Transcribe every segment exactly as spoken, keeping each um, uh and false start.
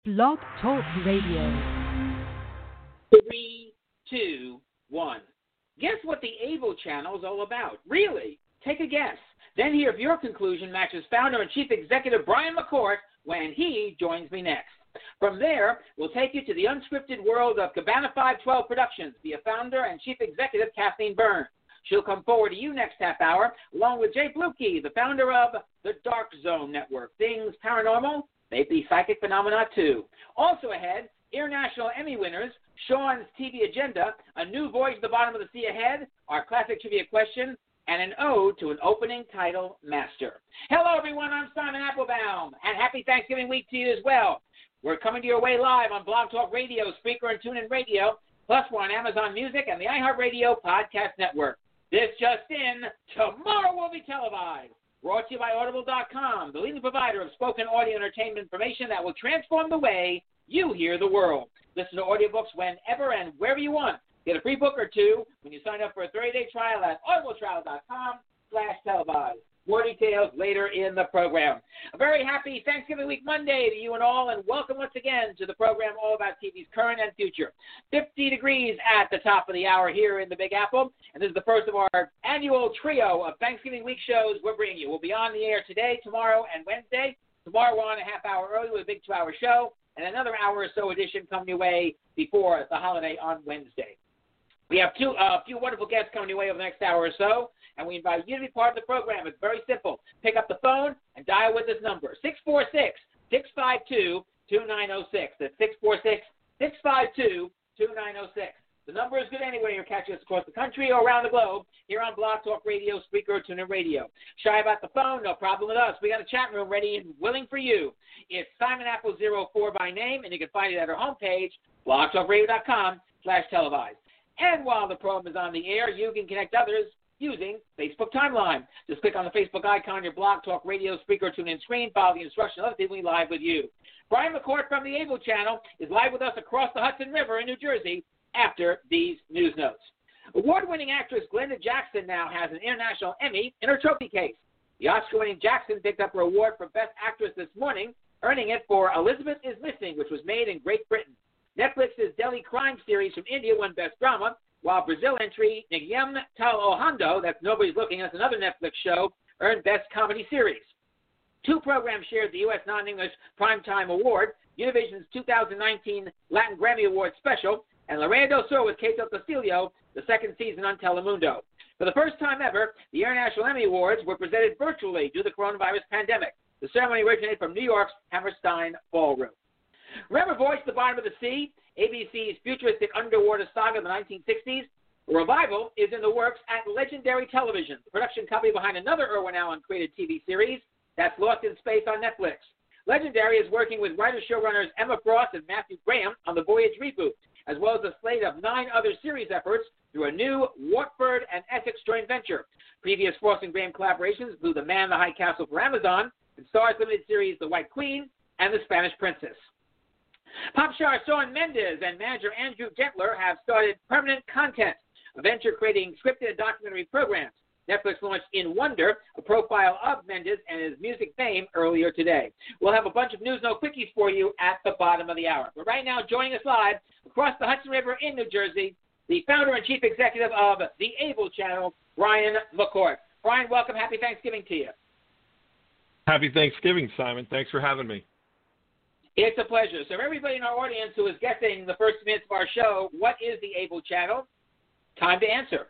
Blog Talk Radio. Three, two, one. Guess what the Able Channel is all about? Really? Take a guess. Then hear if your conclusion matches founder and chief executive Brian McCourt when he joins me next. From there, we'll take you to the unscripted world of Cabana five twelve Productions via founder and chief executive Kathleen Byrne. She'll come forward to you next half hour, along with Jay Bluke, the founder of the Dark Zone Network. Things paranormal, maybe psychic phenomena too. Also ahead, International Emmy winners, Sean's T V agenda, a new voyage to the bottom of the sea ahead, our classic trivia question, and an ode to an opening title master. Hello, everyone. I'm Simon Applebaum, and happy Thanksgiving week to you as well. We're coming to your way live on Blog Talk Radio, Spreaker, and TuneIn Radio, plus we're on Amazon Music and the iHeartRadio Podcast Network. This just in, tomorrow will be televised. Brought to you by Audible dot com, the leading provider of spoken audio entertainment information that will transform the way you hear the world. Listen to audiobooks whenever and wherever you want. Get a free book or two when you sign up for a thirty-day trial at audibletrial dot com slash televised. More details later in the program. A very happy Thanksgiving week Monday to you and all, and welcome once again to the program all about T V's current and future. fifty degrees at the top of the hour here in the Big Apple, and this is the first of our annual trio of Thanksgiving week shows we're bringing you. We'll be on the air today, tomorrow, and Wednesday. Tomorrow we're on a half hour early with a big two-hour show, and another hour or so edition coming your way before the holiday on Wednesday. We have two, a uh, few wonderful guests coming your way over the next hour or so, and we invite you to be part of the program. It's very simple. Pick up the phone and dial with this number, six four six, six five two, two nine zero six. That's six four six, six five two, two nine zero six. The number is good anywhere you're catching us across the country or around the globe here on Blog Talk Radio, Spreaker, or TuneIn Radio. Shy about the phone? No problem with us. We got a chat room ready and willing for you. It's Simon Apple zero four by name, and you can find it at our homepage, blog talk radio dot com slash televised. And while the program is on the air, you can connect others using Facebook Timeline. Just click on the Facebook icon, your Blog Talk Radio, Spreaker, TuneIn screen, follow the instructions, other people will be live with you. Brian McCourt from the Able Channel is live with us across the Hudson River in New Jersey after these news notes. Award-winning actress Glenda Jackson now has an International Emmy in her trophy case. The Oscar-winning Jackson picked up her award for Best Actress this morning, earning it for Elizabeth is Missing, which was made in Great Britain. Netflix's Delhi crime series from India won Best Drama, while Brazil entry Nigam Tal Ohando, that's Nobody's Looking, that's another Netflix show, earned Best Comedy Series. Two programs shared the U S Non-English Primetime Award, Univision's two thousand nineteen Latin Grammy Award Special, and Lorena del Sur with Cato Castillo, the second season on Telemundo. For the first time ever, the International Emmy Awards were presented virtually due to the coronavirus pandemic. The ceremony originated from New York's Hammerstein Ballroom. Remember Voyage to the Bottom of the Sea, A B C's futuristic underwater saga of the nineteen sixties? A revival is in the works at Legendary Television, the production company behind another Irwin Allen-created T V series that's Lost in Space on Netflix. Legendary is working with writer-showrunners Emma Frost and Matthew Graham on the Voyage reboot, as well as a slate of nine other series efforts through a new Watford and Essex joint venture. Previous Frost and Graham collaborations include The Man in the High Castle for Amazon, and Starz limited series The White Queen, and The Spanish Princess. Pop star Shawn Mendes and manager Andrew Gentler have started Permanent Content, a venture creating scripted and documentary programs. Netflix launched In Wonder, a profile of Mendes and his music fame, earlier today. We'll have a bunch of news no quickies for you at the bottom of the hour. But right now, joining us live across the Hudson River in New Jersey, the founder and chief executive of the Able Channel, Brian McCourt. Brian, welcome. Happy Thanksgiving to you. Happy Thanksgiving, Simon. Thanks for having me. It's a pleasure. So everybody in our audience who is guessing the first minutes of our show, what is the Able Channel? Time to answer.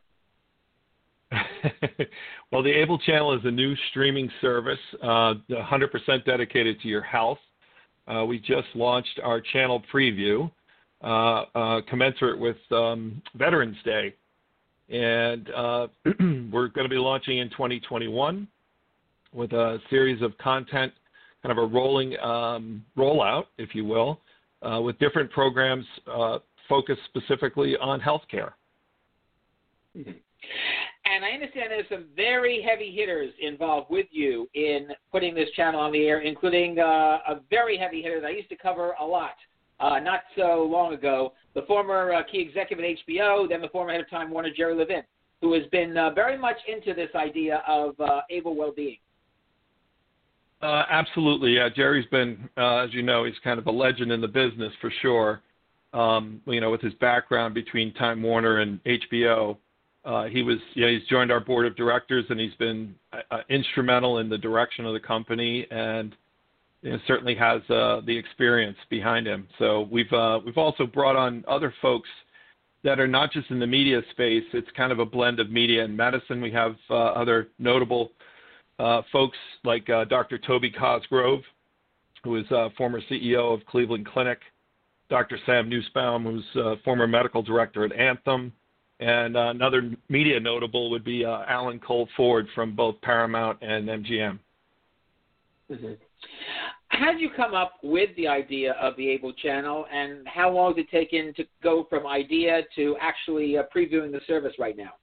Well, the Able Channel is a new streaming service, uh, one hundred percent dedicated to your health. Uh, we just launched our channel preview, uh, uh, commensurate with um, Veterans Day. And uh, we're going to be launching in twenty twenty-one with a series of content, kind of a rolling um, rollout, if you will, uh, with different programs uh, focused specifically on healthcare. Mm-hmm. And I understand there's some very heavy hitters involved with you in putting this channel on the air, including uh, a very heavy hitter that I used to cover a lot uh, not so long ago, the former uh, key executive at H B O, then the former head of Time Warner, Jerry Levin, who has been uh, very much into this idea of uh, able well-being. Uh, absolutely. Yeah, Jerry's been, uh, as you know, he's kind of a legend in the business for sure. Um, you know, with his background between Time Warner and H B O, uh, he was, you know, he's joined our board of directors, and he's been uh, instrumental in the direction of the company, and you know, certainly has uh, the experience behind him. So we've uh, we've also brought on other folks that are not just in the media space. It's kind of a blend of media and medicine. We have uh, other notable uh, folks like uh, Doctor Toby Cosgrove, who is uh, former C E O of Cleveland Clinic, Doctor Sam Nussbaum, who's uh, former medical director at Anthem, and uh, another media notable would be uh, Alan Cole Ford from both Paramount and M G M. Mm-hmm. How did you come up with the idea of the Able Channel, and how long did it take in to go from idea to actually uh, previewing the service right now?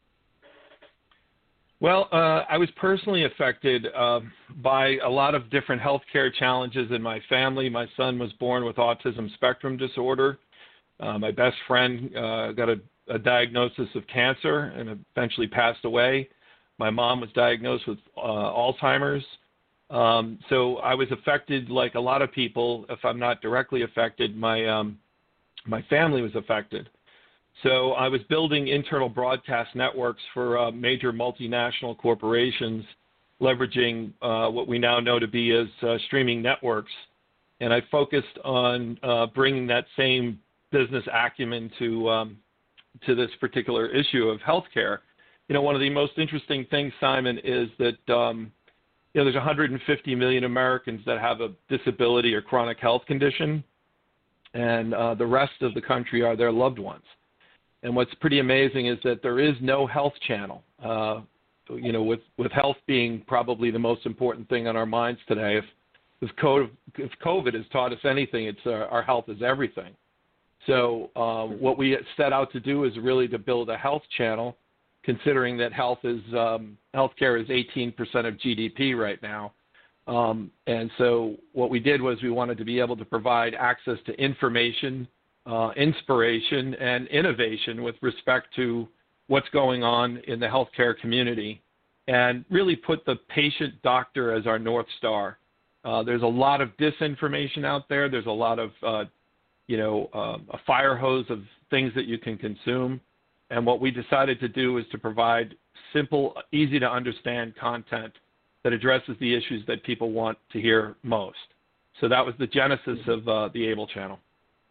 Well, uh, I was personally affected uh, by a lot of different healthcare challenges in my family. My son was born with autism spectrum disorder. Uh, my best friend uh, got a, a diagnosis of cancer and eventually passed away. My mom was diagnosed with uh, Alzheimer's. Um, so I was affected like a lot of people. If I'm not directly affected, my um, my family was affected. So I was building internal broadcast networks for uh, major multinational corporations, leveraging uh, what we now know to be as uh, streaming networks. And I focused on uh, bringing that same business acumen to um, to this particular issue of healthcare. You know, one of the most interesting things, Simon, is that um, you know, there's one hundred fifty million Americans that have a disability or chronic health condition, and uh, the rest of the country are their loved ones. And what's pretty amazing is that there is no health channel. Uh, you know, with, with health being probably the most important thing on our minds today. If if COVID, if COVID has taught us anything, it's uh, our health is everything. So uh, what we set out to do is really to build a health channel, considering that health is um, healthcare is eighteen percent of G D P right now. Um, and so what we did was we wanted to be able to provide access to information, uh, inspiration, and innovation with respect to what's going on in the healthcare community, and really put the patient doctor as our North Star. Uh, there's a lot of disinformation out there. There's a lot of, uh, you know, uh, a fire hose of things that you can consume. And what we decided to do is to provide simple, easy to understand content that addresses the issues that people want to hear most. So that was the genesis of uh, the Able Channel.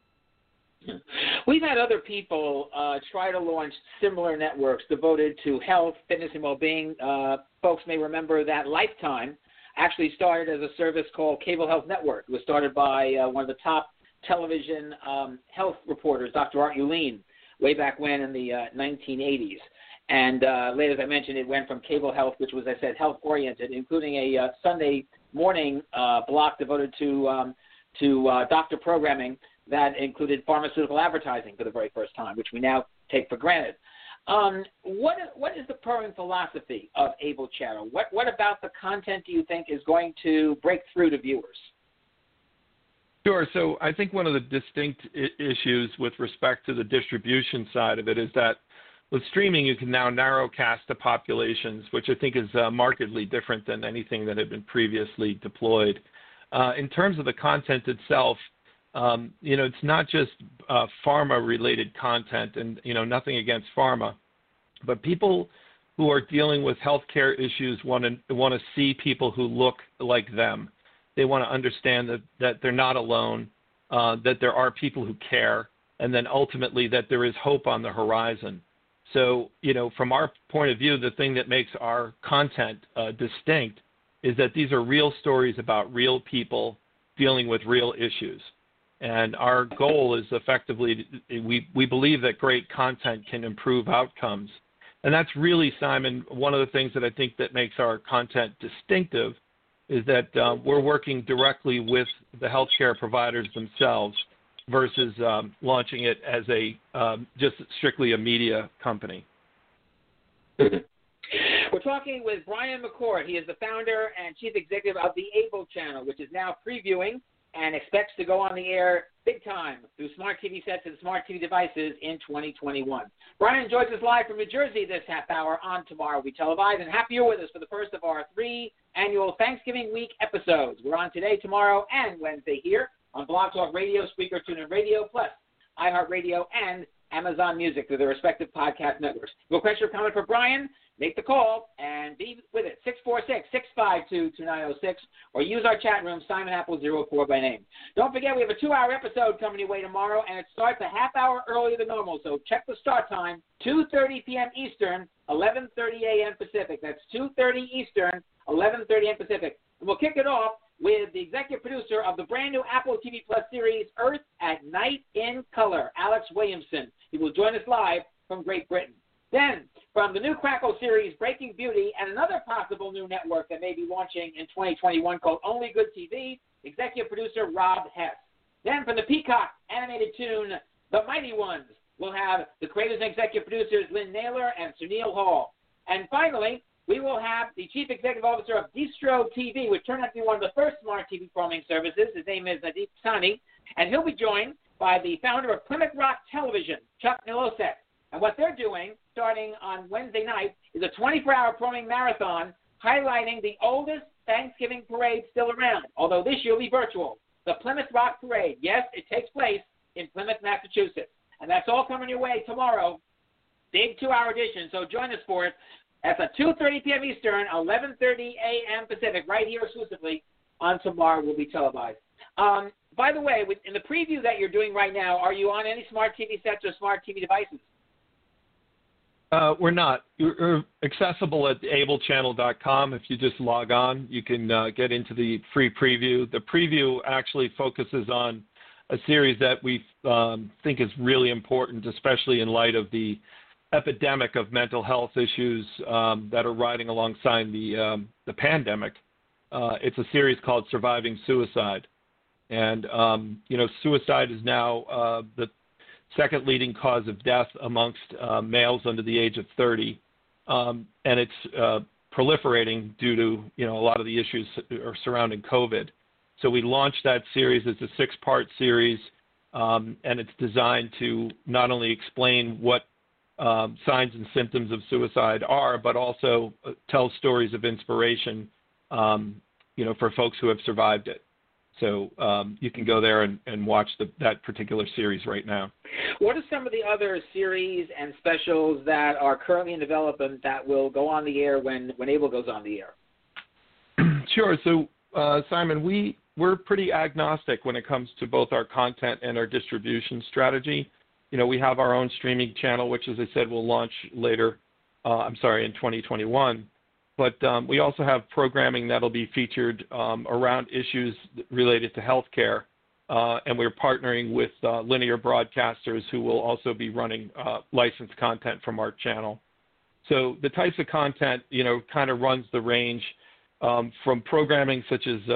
We've had other people uh, try to launch similar networks devoted to health, fitness, and well-being. Uh, folks may remember that Lifetime actually started as a service called Cable Health Network. It was started by uh, one of the top television um, health reporters, Doctor Art Uleen, way back when in the uh, nineteen eighties. And uh, later, as I mentioned, it went from Cable Health, which was, as I said, health-oriented, including a uh, Sunday morning uh, block devoted to um, to uh, doctor programming that included pharmaceutical advertising for the very first time, which we now take for granted. Um, what what is the programming philosophy of Able Channel? What what about the content do you think is going to break through to viewers? Sure. So I think one of the distinct I- issues with respect to the distribution side of it is that with streaming, you can now narrowcast to populations, which I think is uh, markedly different than anything that had been previously deployed. Uh, in terms of the content itself, um, you know, it's not just uh, pharma-related content, and you know, nothing against pharma, but people who are dealing with healthcare issues want to want to see people who look like them. They want to understand that, that they're not alone, uh, that there are people who care, and then ultimately that there is hope on the horizon. So, you know, from our point of view, the thing that makes our content uh, distinct is that these are real stories about real people dealing with real issues. And our goal is effectively, we, we believe that great content can improve outcomes. And that's really, Simon, one of the things that I think that makes our content distinctive is that uh, we're working directly with the healthcare providers themselves versus um, launching it as a um, just strictly a media company. We're talking with Brian McCord. He is the founder and chief executive of the Able Channel, which is now previewing and expects to go on the air big time through smart T V sets and smart T V devices in twenty twenty-one. Brian joins us live from New Jersey this half hour on Tomorrow We Televise, and happy you're with us for the first of our three annual Thanksgiving week episodes. We're on today, tomorrow, and Wednesday here on Blog Talk Radio, Spreaker, TuneIn Radio, plus iHeartRadio and Amazon Music through their respective podcast networks. No question or comment for Brian? Make the call and be with it, six four six, six five two, two nine zero six, or use our chat room, Simon Apple zero four by name. Don't forget, we have a two-hour episode coming your way tomorrow, and it starts a half hour earlier than normal, so check the start time, two thirty p.m. Eastern, eleven thirty a.m. Pacific. That's two thirty Eastern, eleven thirty a.m. Pacific. And we'll kick it off with the executive producer of the brand-new Apple T V Plus series, Earth at Night in Color, Alex Williamson. He will join us live from Great Britain. Then, from the new Crackle series, Breaking Beauty, and another possible new network that may be launching in twenty twenty-one called Only Good T V, executive producer Rob Hess. Then, from the Peacock animated tune, The Mighty Ones, we'll have the creators and executive producers Lynn Naylor and Sunil Hall. And finally, we will have the chief executive officer of Distro T V, which turned out to be one of the first smart T V programming services. His name is Nadeep Sani, and he'll be joined by the founder of Plymouth Rock Television, Chuck Milosek. And what they're doing, starting on Wednesday night, is a twenty-four hour programming marathon highlighting the oldest Thanksgiving parade still around, although this year will be virtual. The Plymouth Rock Parade. Yes, it takes place in Plymouth, Massachusetts. And that's all coming your way tomorrow. Big two-hour edition, so join us for it. That's at two thirty p.m. Eastern, eleven thirty a.m. Pacific, right here exclusively on Tomorrow will be televised. Um, by the way, in the preview that you're doing right now, are you on any smart T V sets or smart T V devices? Uh, we're not. We're accessible at able channel dot com. If you just log on, you can uh, get into the free preview. The preview actually focuses on a series that we um, think is really important, especially in light of the epidemic of mental health issues um, that are riding alongside the, um, the pandemic. Uh, it's a series called Surviving Suicide. And, um, you know, suicide is now uh, the second leading cause of death amongst uh, males under the age of thirty, um, and it's uh, proliferating due to, you know, a lot of the issues surrounding COVID. So we launched that series as a six-part series, um, and it's designed to not only explain what um, signs and symptoms of suicide are, but also tell stories of inspiration, um, you know, for folks who have survived it. So um, you can go there and, and watch the, that particular series right now. What are some of the other series and specials that are currently in development that will go on the air when, when Able goes on the air? Sure. So, uh, Simon, we, we're pretty agnostic when it comes to both our content and our distribution strategy. You know, we have our own streaming channel, which, as I said, will launch later, uh, I'm sorry, in twenty twenty-one. But um, we also have programming that will be featured um, around issues related to healthcare, uh, and we're partnering with uh, linear broadcasters who will also be running uh, licensed content from our channel. So the types of content, you know, kind of runs the range um, from programming such as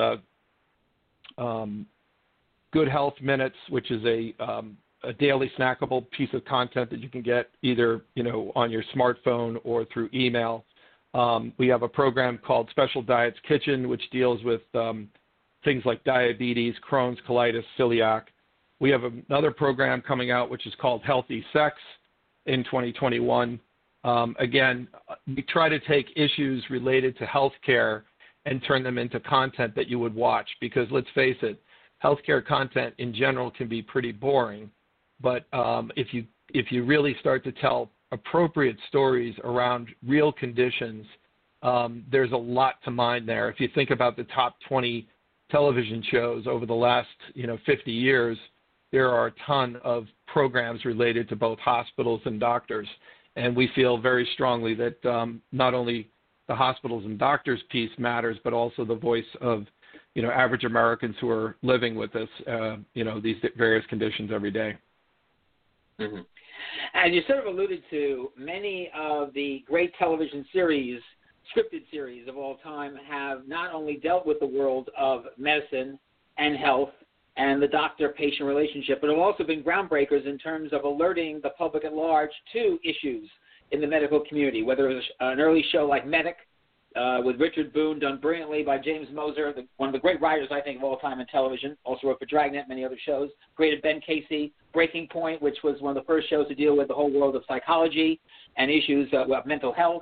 uh, um, Good Health Minutes, which is a, um, a daily snackable piece of content that you can get either, you know, on your smartphone or through email. Um, we have a program called Special Diets Kitchen, which deals with um, things like diabetes, Crohn's, colitis, celiac. We have another program coming out which is called Healthy Sex in twenty twenty-one. Um, again, we try to take issues related to healthcare and turn them into content that you would watch because, let's face it, healthcare content in general can be pretty boring. But um, if you if you really start to tell appropriate stories around real conditions, um, there's a lot to mine there. If you think about the top twenty television shows over the last, you know, fifty years, there are a ton of programs related to both hospitals and doctors. And we feel very strongly that um, not only the hospitals and doctors piece matters, but also the voice of, you know, average Americans who are living with this, uh, you know, these various conditions every day. Mm-hmm. As you sort of alluded to, many of the great television series, scripted series of all time, have not only dealt with the world of medicine and health and the doctor-patient relationship, but have also been groundbreakers in terms of alerting the public at large to issues in the medical community, whether it was an early show like Medic uh, with Richard Boone, done brilliantly by James Moser, the, one of the great writers, I think, of all time in television, also wrote for Dragnet, many other shows, created Ben Casey, Breaking Point, which was one of the first shows to deal with the whole world of psychology and issues uh, of mental health.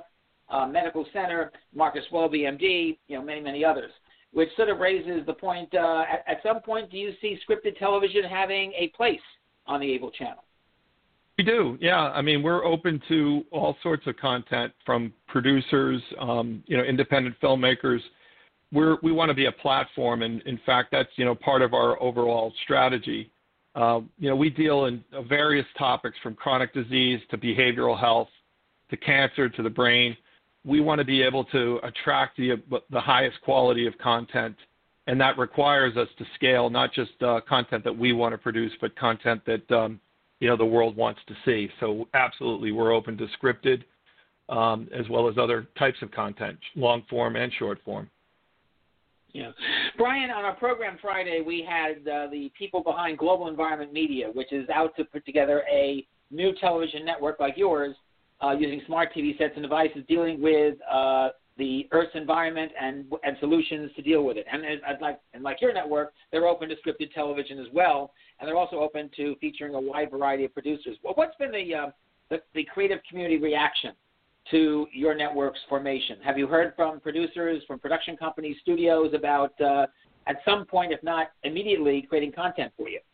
uh, Medical Center, Marcus Welby, M D, you know, many, many others, which sort of raises the point, uh, at, at some point, do you see scripted television having a place on the Able channel? We do, yeah. I mean, we're open to all sorts of content from producers, um, you know, independent filmmakers. We're, we want to be a platform, and in fact, that's, you know, part of our overall strategy. Uh, you know, we deal in various topics from chronic disease to behavioral health to cancer to the brain. We want to be able to attract the, the highest quality of content, and that requires us to scale not just uh, content that we want to produce, but content that, um, you know, the world wants to see. So absolutely, we're open to scripted um, as well as other types of content, long form and short form. Yeah. Brian, on our program Friday, we had uh, the people behind Global Environment Media, which is out to put together a new television network like yours uh, using smart T V sets and devices dealing with uh, the Earth's environment and and solutions to deal with it. And, and, like, and like your network, they're open to scripted television as well, and they're also open to featuring a wide variety of producers. Well, what's been the, uh, the, the creative community reaction to your network's formation? Have you heard from producers, from production companies, studios about, uh, at some point, if not immediately, creating content for you?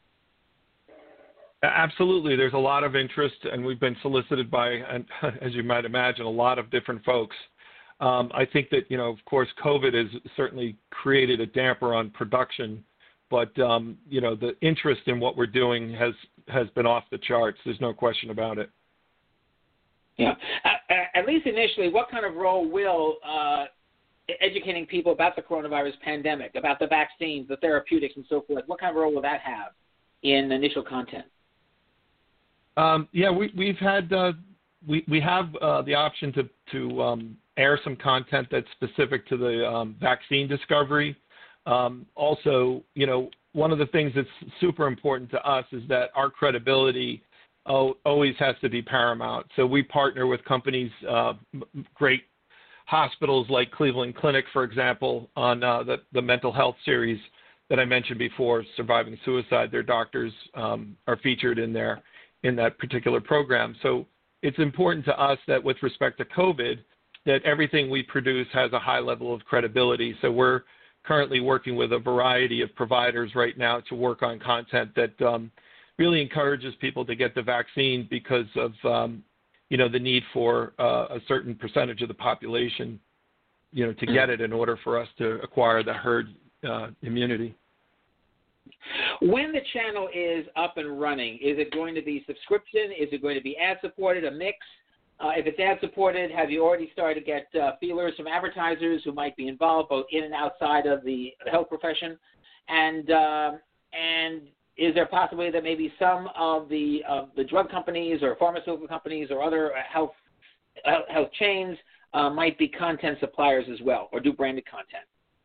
Absolutely. There's a lot of interest, and we've been solicited by, as you might imagine, a lot of different folks. Um, I think that, you know, of course, COVID has certainly created a damper on production, but, um, you know, the interest in what we're doing has, has been off the charts. There's no question about it. Yeah. Uh, at least initially, what kind of role will uh, educating people about the coronavirus pandemic, about the vaccines, the therapeutics, and so forth, what kind of role will that have in initial content? Um, yeah, we, we've had uh, we we have uh, the option to to um, air some content that's specific to the um, vaccine discovery. Um, also, you know, one of the things that's super important to us is that our credibility Oh, always has to be paramount. So we partner with companies, uh, great hospitals like Cleveland Clinic, for example, on uh, the, the mental health series that I mentioned before, Surviving Suicide. Their doctors um, are featured in there in that particular program. So it's important to us that with respect to COVID, that everything we produce has a high level of credibility. So we're currently working with a variety of providers right now to work on content that um, really encourages people to get the vaccine because of, um, you know, the need for uh, a certain percentage of the population, you know, to get it in order for us to acquire the herd uh, immunity. When the channel is up and running, is it going to be subscription? Is it going to be ad-supported, a mix? Uh, if it's ad-supported, have you already started to get uh, feelers from advertisers who might be involved both in and outside of the health profession? And uh, and is there a possibility that maybe some of the uh, the drug companies or pharmaceutical companies or other health health chains uh, might be content suppliers as well, or do branded content?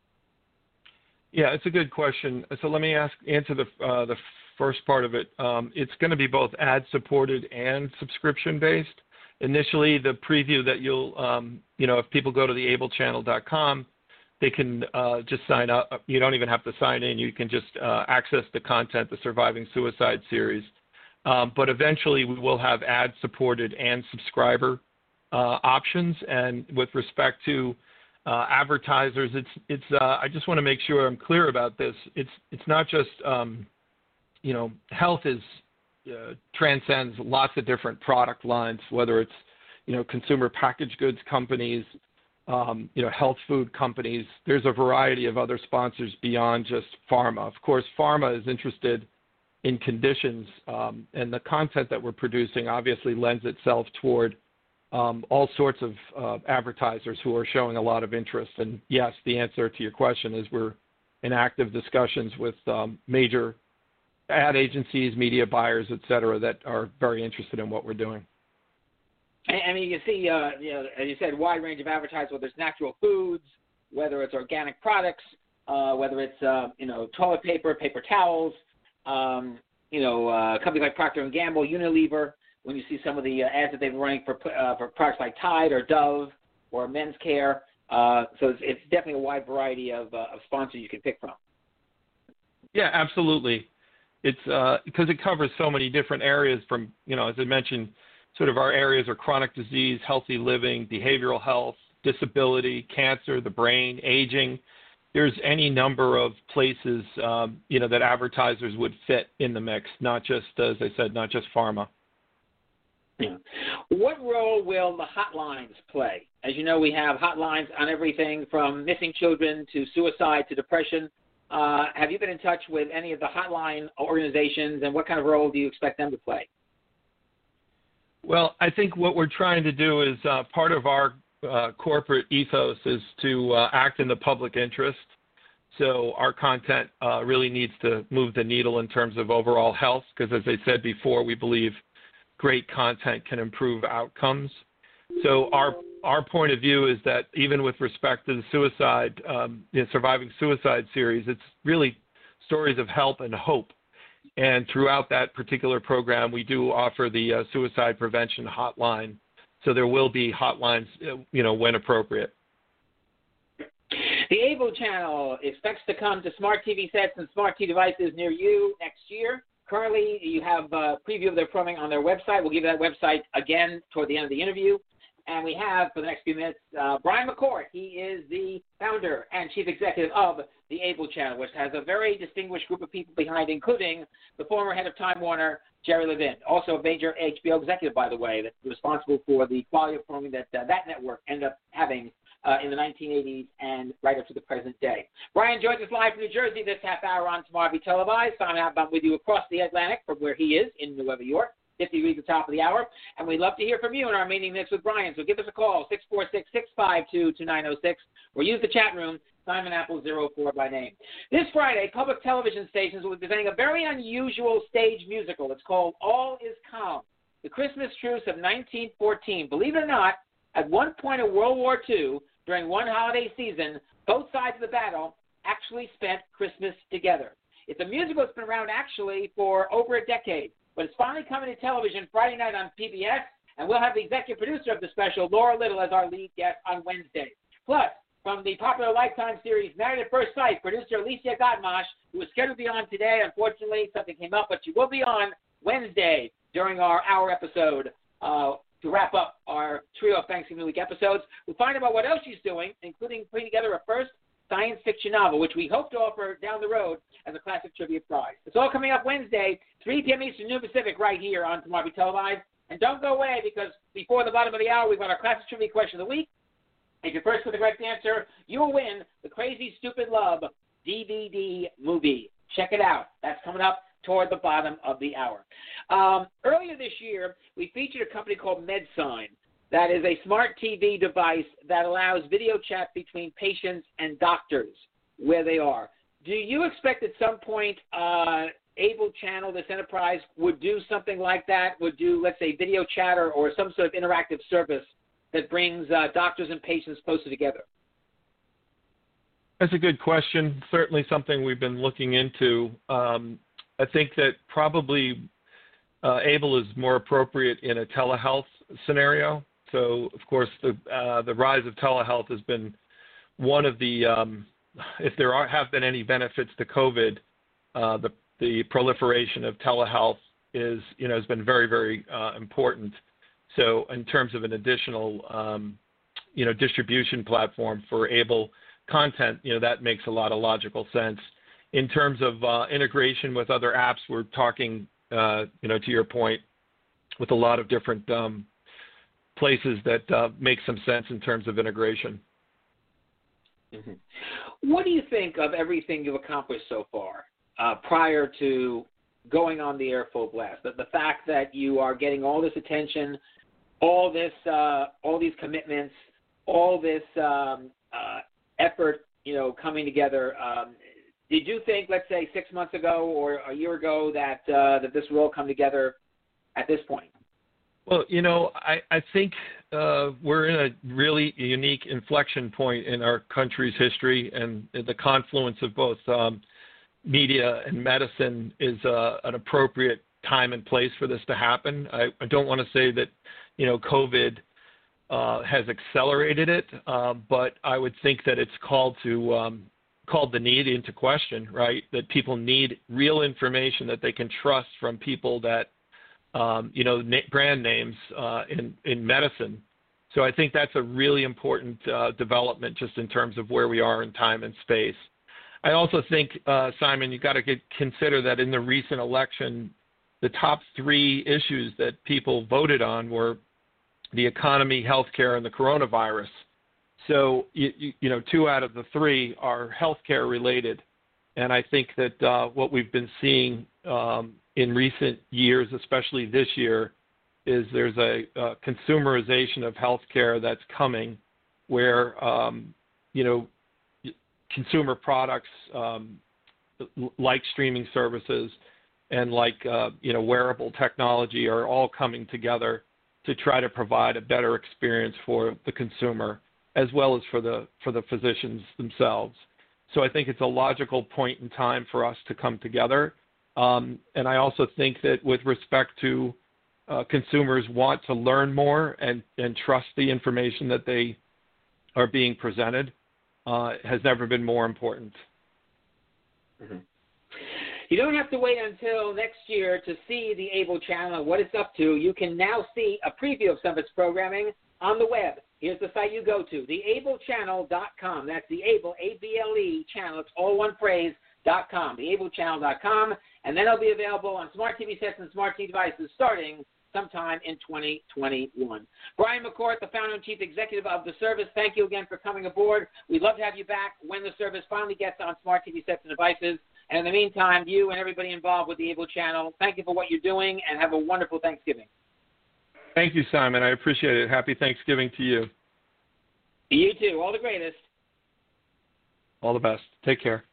Yeah, it's a good question. So let me ask answer the uh, the first part of it. Um, it's going to be both ad supported and subscription based. Initially, the preview that you'll um, you know if people go to the able channel dot com, they can uh, just sign up. You don't even have to sign in. You can just uh, access the content, the Surviving Suicide series. Um, but eventually we will have ad-supported and subscriber uh, options. And with respect to uh, advertisers, it's it's. Uh, I just want to make sure I'm clear about this. It's it's not just um, you know health is uh, transcends lots of different product lines, whether it's you know consumer packaged goods companies. Um, you know, health food companies. There's a variety of other sponsors beyond just pharma. Of course, pharma is interested in conditions, um, and the content that we're producing obviously lends itself toward um, all sorts of uh, advertisers who are showing a lot of interest. And yes, the answer to your question is we're in active discussions with um, major ad agencies, media buyers, et cetera, that are very interested in what we're doing. I mean, you see, uh, you know, as you said, wide range of advertising, whether it's natural foods, whether it's organic products, uh, whether it's, uh, you know, toilet paper, paper towels, um, you know, uh, companies like Procter and Gamble, Unilever, when you see some of the uh, ads that they've been running for uh, for products like Tide or Dove or Men's Care. Uh, so it's, it's definitely a wide variety of, uh, of sponsors you can pick from. Yeah, absolutely. It's uh, because it covers so many different areas from, you know, as I mentioned, sort of our areas are chronic disease, healthy living, behavioral health, disability, cancer, the brain, aging. There's any number of places, um, you know, that advertisers would fit in the mix, not just, as I said, not just pharma. Yeah. What role will the hotlines play? As you know, we have hotlines on everything from missing children to suicide to depression. Uh, have you been in touch with any of the hotline organizations, and what kind of role do you expect them to play? Well, I think what we're trying to do is uh, part of our uh, corporate ethos is to uh, act in the public interest. So our content uh, really needs to move the needle in terms of overall health, because as I said before, we believe great content can improve outcomes. So our our point of view is that even with respect to the suicide, um, the Surviving Suicide series, it's really stories of help and hope. And throughout that particular program, we do offer the uh, suicide prevention hotline. So there will be hotlines, you know, when appropriate. The Able channel expects to come to smart T V sets and smart T V devices near you next year. Currently, you have a preview of their programming on their website. We'll give you that website again toward the end of the interview. And we have, for the next few minutes, uh, Brian McCourt. He is the founder and chief executive of the Able channel, which has a very distinguished group of people behind, including the former head of Time Warner, Jerry Levin, also a major H B O executive, by the way, that's responsible for the quality of programming that uh, that network ended up having uh, in the nineteen eighties and right up to the present day. Brian joins us live from New Jersey this half hour on Tomorrow Be Televised. Simon Applebaum with you across the Atlantic from where he is in New York. fifty degrees at the top of the hour, and we'd love to hear from you in our meeting next with Brian. So give us a call, six four six, six five two, two nine zero six, or use the chat room, Simon Apple zero four by name. This Friday, public television stations will be presenting a very unusual stage musical. It's called All Is Calm, the Christmas Truce of nineteen fourteen. Believe it or not, at one point in World War Two, during one holiday season, both sides of the battle actually spent Christmas together. It's a musical that's been around actually for over a decade. But it's finally coming to television Friday night on P B S, and we'll have the executive producer of the special, Laura Little, as our lead guest on Wednesday. Plus, from the popular Lifetime series Married at First Sight, producer Alicia Gottmash, who was scheduled to be on today. Unfortunately, something came up, but she will be on Wednesday during our hour episode uh, to wrap up our trio of Thanksgiving week episodes. We'll find out what else she's doing, including putting together a first science fiction novel, which we hope to offer down the road as a classic trivia prize. It's all coming up Wednesday, three p.m. Eastern, noon Pacific, right here on Tomorrow Be Televised. And don't go away, because before the bottom of the hour, we've got our classic trivia question of the week. If you're first with the correct answer, you will win the Crazy Stupid Love D V D movie. Check it out. That's coming up toward the bottom of the hour. Um, earlier this year, we featured a company called MedSign. That is a smart T V device that allows video chat between patients and doctors where they are. Do you expect at some point uh, Able Channel, this enterprise, would do something like that, would do, let's say, video chat or, or some sort of interactive service that brings uh, doctors and patients closer together? That's a good question. Certainly something we've been looking into. Um, I think that probably uh, Able is more appropriate in a telehealth scenario. So, of course, the uh, the rise of telehealth has been one of the, um, if there are, have been any benefits to COVID, uh, the the proliferation of telehealth is, you know, has been very, very uh, important. So, in terms of an additional, um, you know, distribution platform for Able content, you know, that makes a lot of logical sense. In terms of uh, integration with other apps, we're talking, uh, you know, to your point, with a lot of different um, places that uh, make some sense in terms of integration. Mm-hmm. What do you think of everything you've accomplished so far uh, prior to going on the air full blast? The, the fact that you are getting all this attention, all this, uh, all these commitments, all this um, uh, effort, you know, coming together. Um, did you think, let's say, six months ago or a year ago that uh, that this will all come together at this point? Well, you know, I, I think uh, we're in a really unique inflection point in our country's history, and the confluence of both um, media and medicine is uh, an appropriate time and place for this to happen. I, I don't want to say that, you know, COVID uh, has accelerated it, uh, but I would think that it's called to um, called the need into question, right? That people need real information that they can trust from people that um, you know, na- brand names uh, in, in medicine. So I think that's a really important uh, development just in terms of where we are in time and space. I also think, uh, Simon, you've got to get, consider that in the recent election, the top three issues that people voted on were the economy, healthcare, and the coronavirus. So, you, you know, two out of the three are healthcare related. And I think that uh, what we've been seeing um, in recent years, especially this year, is there's a, a consumerization of healthcare that's coming where, um, you know, consumer products um, like streaming services and like, uh, you know, wearable technology are all coming together to try to provide a better experience for the consumer as well as for the for the physicians themselves. So I think it's a logical point in time for us to come together. Um, and I also think that with respect to uh, consumers want to learn more and, and trust the information that they are being presented uh, has never been more important. Mm-hmm. You don't have to wait until next year to see the Able channel and what it's up to. You can now see a preview of some of its programming on the web. Here's the site you go to, the able channel dot com. That's the Able, A B L E, channel. It's all one phrase, dot com, the able channel dot com. And then it'll be available on smart T V sets and smart T V devices starting sometime in twenty twenty-one. Brian McCourt, the founder and chief executive of the service, thank you again for coming aboard. We'd love to have you back when the service finally gets on smart T V sets and devices. And in the meantime, you and everybody involved with the Able channel, thank you for what you're doing, and have a wonderful Thanksgiving. Thank you, Simon. I appreciate it. Happy Thanksgiving to you. You too. All the greatest. All the best. Take care.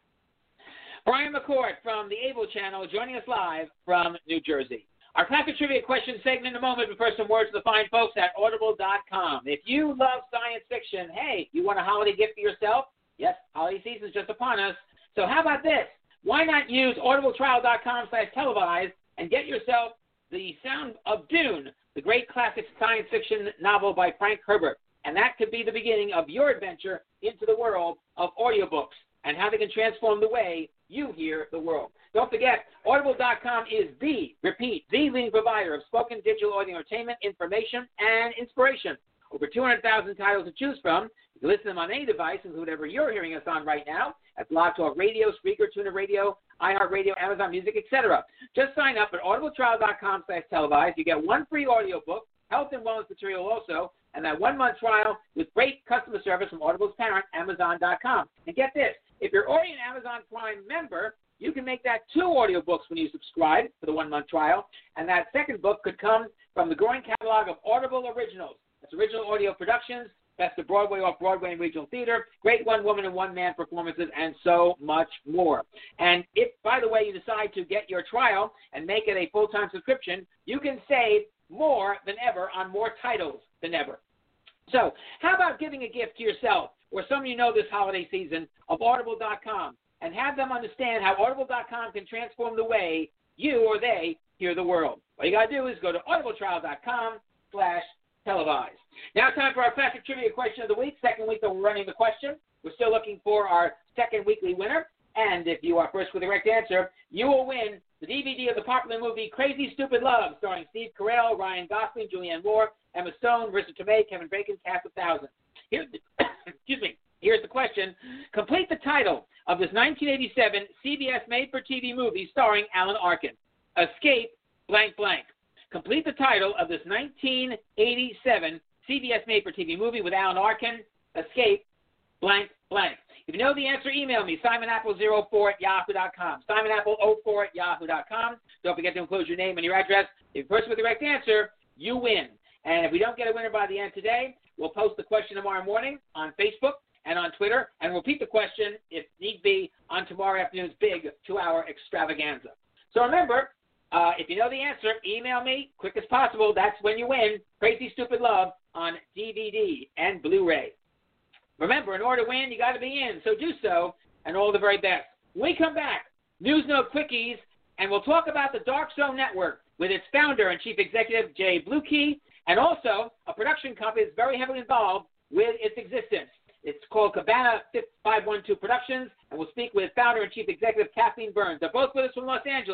Brian McCourt from the Able channel joining us live from New Jersey. Our classic trivia question segment in a moment, but first some words to the fine folks at audible dot com. If you love science fiction, hey, you want a holiday gift for yourself? Yes, holiday season is just upon us. So how about this? Why not use audible trial dot com slash televised and get yourself the Sound of Dune, the great classic science fiction novel by Frank Herbert. And that could be the beginning of your adventure into the world of audiobooks and how they can transform the way you hear the world. Don't forget, audible dot com is the, repeat, the leading provider of spoken digital audio entertainment, information, and inspiration. Over two hundred thousand titles to choose from. You can listen to them on any device, including whatever you're hearing us on right now, at Blog Talk Radio, Spreaker, TuneIn Radio, iHeartRadio, Amazon Music, et cetera. Just sign up at audible trial dot com slash televised. You get one free audiobook, health and wellness material also, and that one-month trial with great customer service from Audible's parent, Amazon dot com. And get this, if you're already an Amazon Prime member, you can make that two audiobooks when you subscribe for the one-month trial, and that second book could come from the growing catalog of Audible Originals. That's original audio productions, best of Broadway, off-Broadway, and regional theater, great one-woman and one-man performances, and so much more. And if, by the way, you decide to get your trial and make it a full-time subscription, you can save more than ever on more titles than ever. So how about giving a gift to yourself or someone you know this holiday season of audible dot com and have them understand how audible dot com can transform the way you or they hear the world? All you got to do is go to audible trial dot com slash televised. Now time for our classic trivia question of the week. Second week that we're running the question. We're still looking for our second weekly winner. And if you are first with the correct answer, you will win the D V D of the popular movie Crazy Stupid Love, starring Steve Carell, Ryan Gosling, Julianne Moore, Emma Stone, Marissa Tomei, Kevin Bacon, cast of thousands. Here's the, excuse me. Here's the question. Complete the title of this nineteen eighty-seven C B S made-for-T V movie starring Alan Arkin. Escape blank blank. Complete the title of this nineteen eighty-seven C B S made-for-T V movie with Alan Arkin. Escape blank blank. If you know the answer, email me, simon apple zero four at yahoo dot com. simon apple zero four at yahoo dot com. Don't forget to include your name and your address. If you're first with the correct answer, you win. And if we don't get a winner by the end today, we'll post the question tomorrow morning on Facebook and on Twitter, and repeat the question, if need be, on tomorrow afternoon's big two-hour extravaganza. So remember, uh, if you know the answer, email me, quick as possible. That's when you win Crazy Stupid Love on D V D and Blu-ray. Remember, in order to win, you got to be in, so do so, and all the very best. When we come back, News Note Quickies, and we'll talk about the Dark Zone Network with its founder and chief executive, Jay Bluekey, and also a production company that's very heavily involved with its existence. It's called Cabana five one two Productions, and we'll speak with founder and chief executive Kathleen Burns. They're both with us from Los Angeles.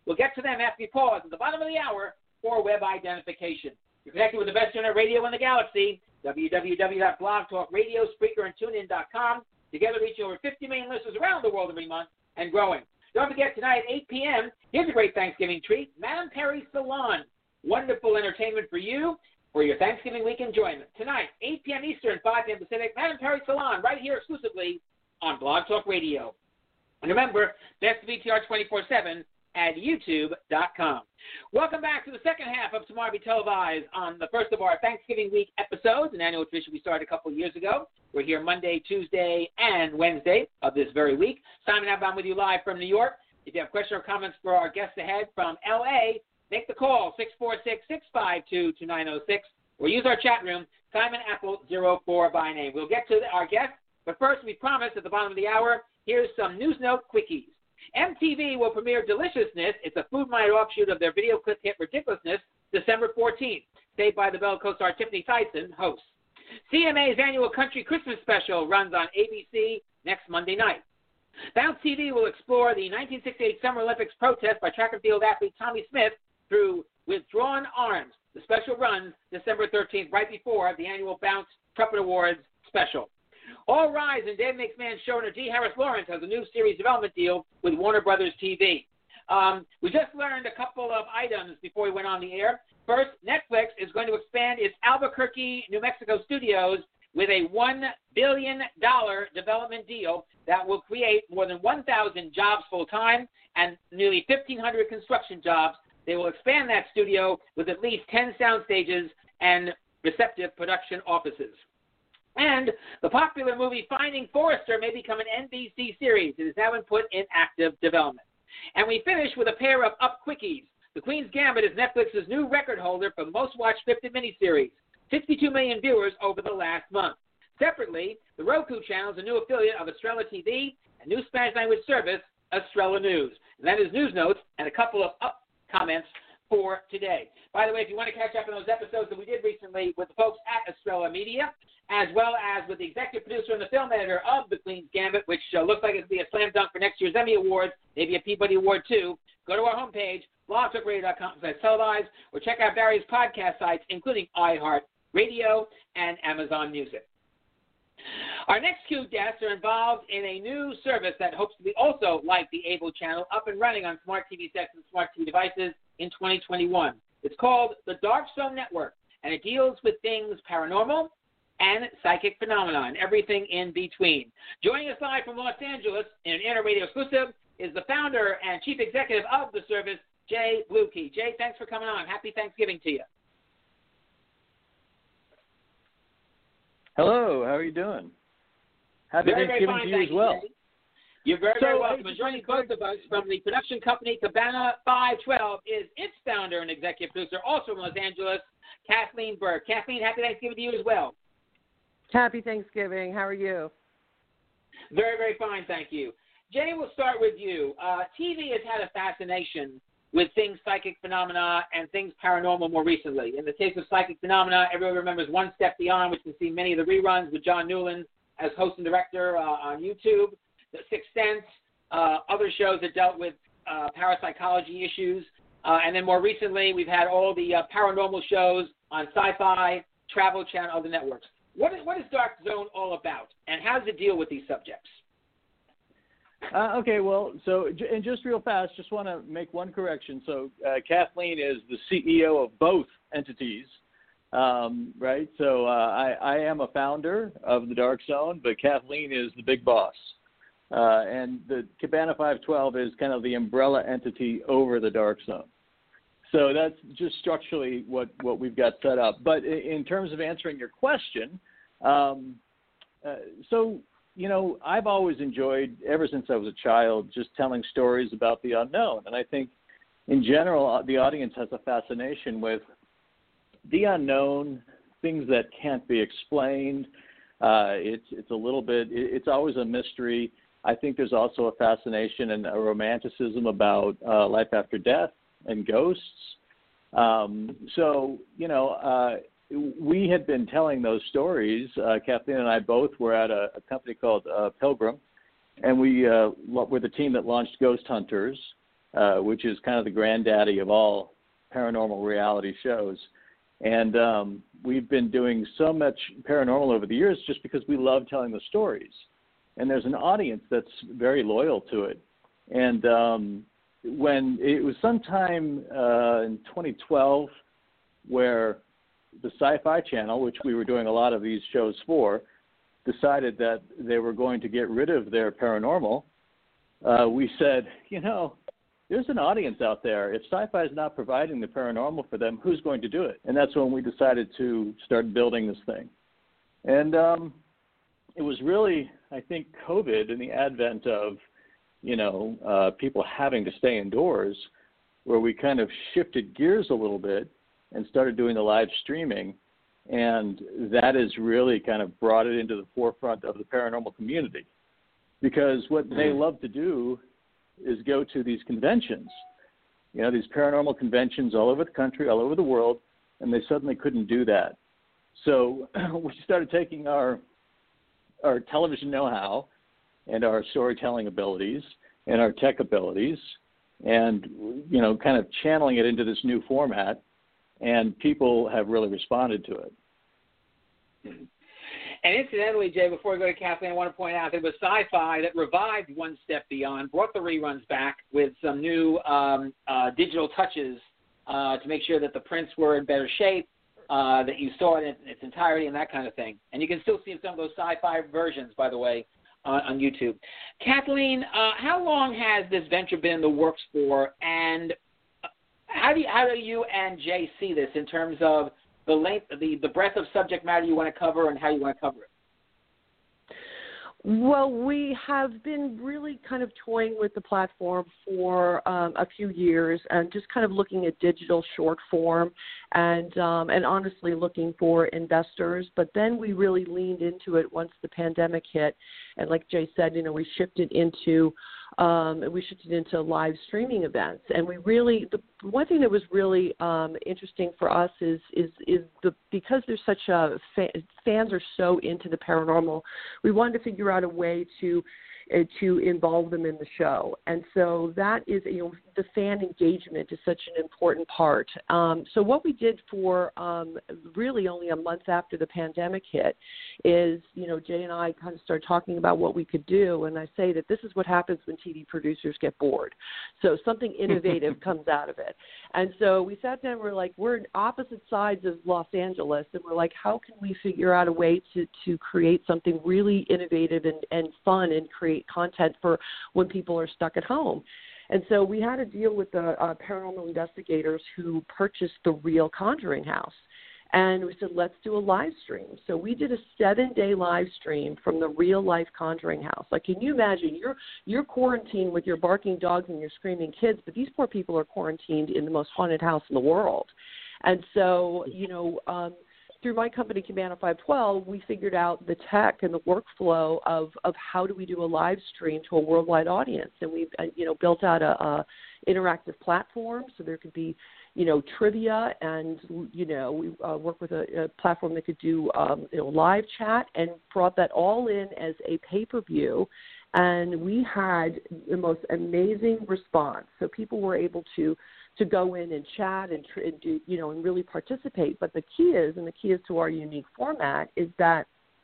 We'll get to them after we pause at the bottom of the hour for web identification. You're connected with the best internet radio in the galaxy, w w w dot blog talk radio, Spreaker, and tune in dot com. Together reaching over fifty million listeners around the world every month and growing. Don't forget, tonight at eight p.m., here's a great Thanksgiving treat, Madame Perry Salon. Wonderful entertainment for you for your Thanksgiving week enjoyment. Tonight, eight p.m. Eastern, five p.m. Pacific, Madame Perry Salon, right here exclusively on Blog Talk Radio. And remember, Best of V T R twenty-four seven at youtube dot com. Welcome back to the second half of Tomorrow Be Televised on the first of our Thanksgiving week episodes, an annual tradition we started a couple of years ago. We're here Monday, Tuesday, and Wednesday of this very week. Simon Abba with you live from New York. If you have questions or comments for our guests ahead from L A, make the call, six four six, six five two, two nine zero six, or use our chat room, Simon Apple zero four by name. We'll get to our guests, but first, we promised at the bottom of the hour, here's some News Note quickies. M T V will premiere Deliciousness. It's a Food Night offshoot of their video clip hit Ridiculousness, December fourteenth. Saved by the Bell co-star Tiffany Tyson hosts. C M A's annual Country Christmas special runs on A B C next Monday night. Bounce T V will explore the nineteen sixty-eight Summer Olympics protest by track and field athlete Tommy Smith through Withdrawn Arms. The special runs December thirteenth, right before the annual Bounce Trumpet Awards special. All Rise and Dave McMahon showrunner D. Harris Lawrence has a new series development deal with Warner Brothers T V. Um, we just learned a couple of items before we went on the air. First, Netflix is going to expand its Albuquerque, New Mexico studios with a one billion dollars development deal that will create more than one thousand jobs full-time and nearly fifteen hundred construction jobs. They will expand that studio with at least ten sound stages and receptive production offices. And the popular movie Finding Forrester may become an N B C series. It is now been put in active development. And we finish with a pair of Up Quickies. The Queen's Gambit is Netflix's new record holder for most-watched scripted miniseries, sixty-two million viewers over the last month. Separately, the Roku channel is a new affiliate of Estrella T V, a new Spanish-language service, Estrella News. And that is News Notes and a couple of Up comments for today. By the way, if you want to catch up on those episodes that we did recently with the folks at Estrella Media, as well as with the executive producer and the film editor of The Queen's Gambit, which uh, looks like it's going to be a slam dunk for next year's Emmy Awards, maybe a Peabody Award too, go to our homepage, blog talk radio dot com slash televised, or check out various podcast sites, including iHeartRadio and Amazon Music. Our next two guests are involved in a new service that hopes to be also like the Able channel, up and running on smart T V sets and smart T V devices in twenty twenty-one. It's called the Dark Zone Network, and it deals with things paranormal and psychic phenomena and everything in between. Joining us live from Los Angeles in an Inter-Radio exclusive is the founder and chief executive of the service, Jay Bluekey. Jay, thanks for coming on. Happy Thanksgiving to you. Hello, how are you doing? Happy very, Thanksgiving very fine, to you as well. You, You're very, so, very welcome. And joining both of us from the production company Cabana five twelve is its founder and executive producer, also from Los Angeles, Kathleen Burke. Kathleen, happy Thanksgiving to you as well. Happy Thanksgiving. How are you? Very, very fine, thank you. Jay, we'll start with you. Uh, T V has had a fascination with things psychic phenomena and things paranormal more recently. In the case of psychic phenomena, everyone remembers One Step Beyond, which can see many of the reruns with John Newland as host and director uh, on YouTube. The Sixth Sense, uh, other shows that dealt with uh, parapsychology issues. Uh, and then more recently, we've had all the uh, paranormal shows on Sci-Fi, Travel Channel, other networks. What is, what is Dark Zone all about, and how does it deal with these subjects? Uh, okay, well, so, and just real fast, just want to make one correction. So uh, Kathleen is the C E O of both entities, um, right? So uh, I, I am a founder of the Dark Zone, but Kathleen is the big boss. Uh, and the Cabana five twelve is kind of the umbrella entity over the Dark Zone. So that's just structurally what, what we've got set up. But in terms of answering your question, um, uh, so, you know, I've always enjoyed, ever since I was a child, just telling stories about the unknown. And I think, in general, the audience has a fascination with the unknown, things that can't be explained. Uh, it's, it's a little bit, it's always a mystery. I think there's also a fascination and a romanticism about uh, life after death and ghosts. Um, so, you know, uh, we had been telling those stories. Uh, Kathleen and I both were at a, a company called uh, Pilgrim, and we uh, were the team that launched Ghost Hunters. uh, which is kind of the granddaddy of all paranormal reality shows. And um, we've been doing so much paranormal over the years just because we love telling the stories. And there's an audience that's very loyal to it. And um, when it was sometime uh, in twenty twelve where the Sci-Fi Channel, which we were doing a lot of these shows for, decided that they were going to get rid of their paranormal, uh, we said, you know, there's an audience out there. If Sci-Fi is not providing the paranormal for them, who's going to do it? And that's when we decided to start building this thing. And um, it was really, I think, COVID and the advent of, you know, uh, people having to stay indoors, where we kind of shifted gears a little bit and started doing the live streaming. And that has really kind of brought it into the forefront of the paranormal community. Because what they love to do is go to these conventions, you know, these paranormal conventions all over the country, all over the world, and they suddenly couldn't do that. So we started taking our our television know-how and our storytelling abilities and our tech abilities and, you know, kind of channeling it into this new format, and people have really responded to it. And incidentally, Jay, before we go to Kathleen, I want to point out that it was Sci-Fi that revived One Step Beyond, brought the reruns back with some new um, uh, digital touches uh, to make sure that the prints were in better shape, uh, that you saw it in its entirety and that kind of thing. And you can still see some of those Sci-Fi versions, by the way, on, on YouTube. Kathleen, uh, how long has this venture been in the works for, and how do you, how do you and Jay see this in terms of the length, the, the breadth of subject matter you want to cover and how you want to cover it? Well, we have been really kind of toying with the platform for um, a few years and just kind of looking at digital short form and um, and honestly looking for investors. But then we really leaned into it once the pandemic hit. And like Jay said, you know, we shifted into um, we shifted into live streaming events. And we really, the one thing that was really um, interesting for us is is is the because there's such a fans are so into the paranormal, we wanted to figure out a way to uh, to involve them in the show. And so that is, you know, the fan engagement is such an important part. Um, so what we did for um, really only a month after the pandemic hit is, you know, Jay and I kind of started talking about what we could do. And I say that this is what happens when T V producers get bored. So something innovative comes out of it. And so we sat down and we're like, we're on opposite sides of Los Angeles. And we're like, how can we figure out a way to, to create something really innovative and, and fun and create content for when people are stuck at home? And so we had to deal with the uh, paranormal investigators who purchased the real Conjuring House. And we said, let's do a live stream. So we did a seven-day live stream from the real-life Conjuring House. Like, can you imagine? You're you're quarantined with your barking dogs and your screaming kids, but these poor people are quarantined in the most haunted house in the world. And so, you know, um, through my company, Cabana five twelve, we figured out the tech and the workflow of, of how do we do a live stream to a worldwide audience. And we've, uh, you know, built out a, a interactive platform so there could be, you know, trivia, and, you know, we uh, work with a, a platform that could do, um, you know, live chat, and brought that all in as a pay-per-view. And we had the most amazing response. So people were able to to go in and chat and, tr- and do, you know, and really participate. But the key is, and the key is to our unique format, is that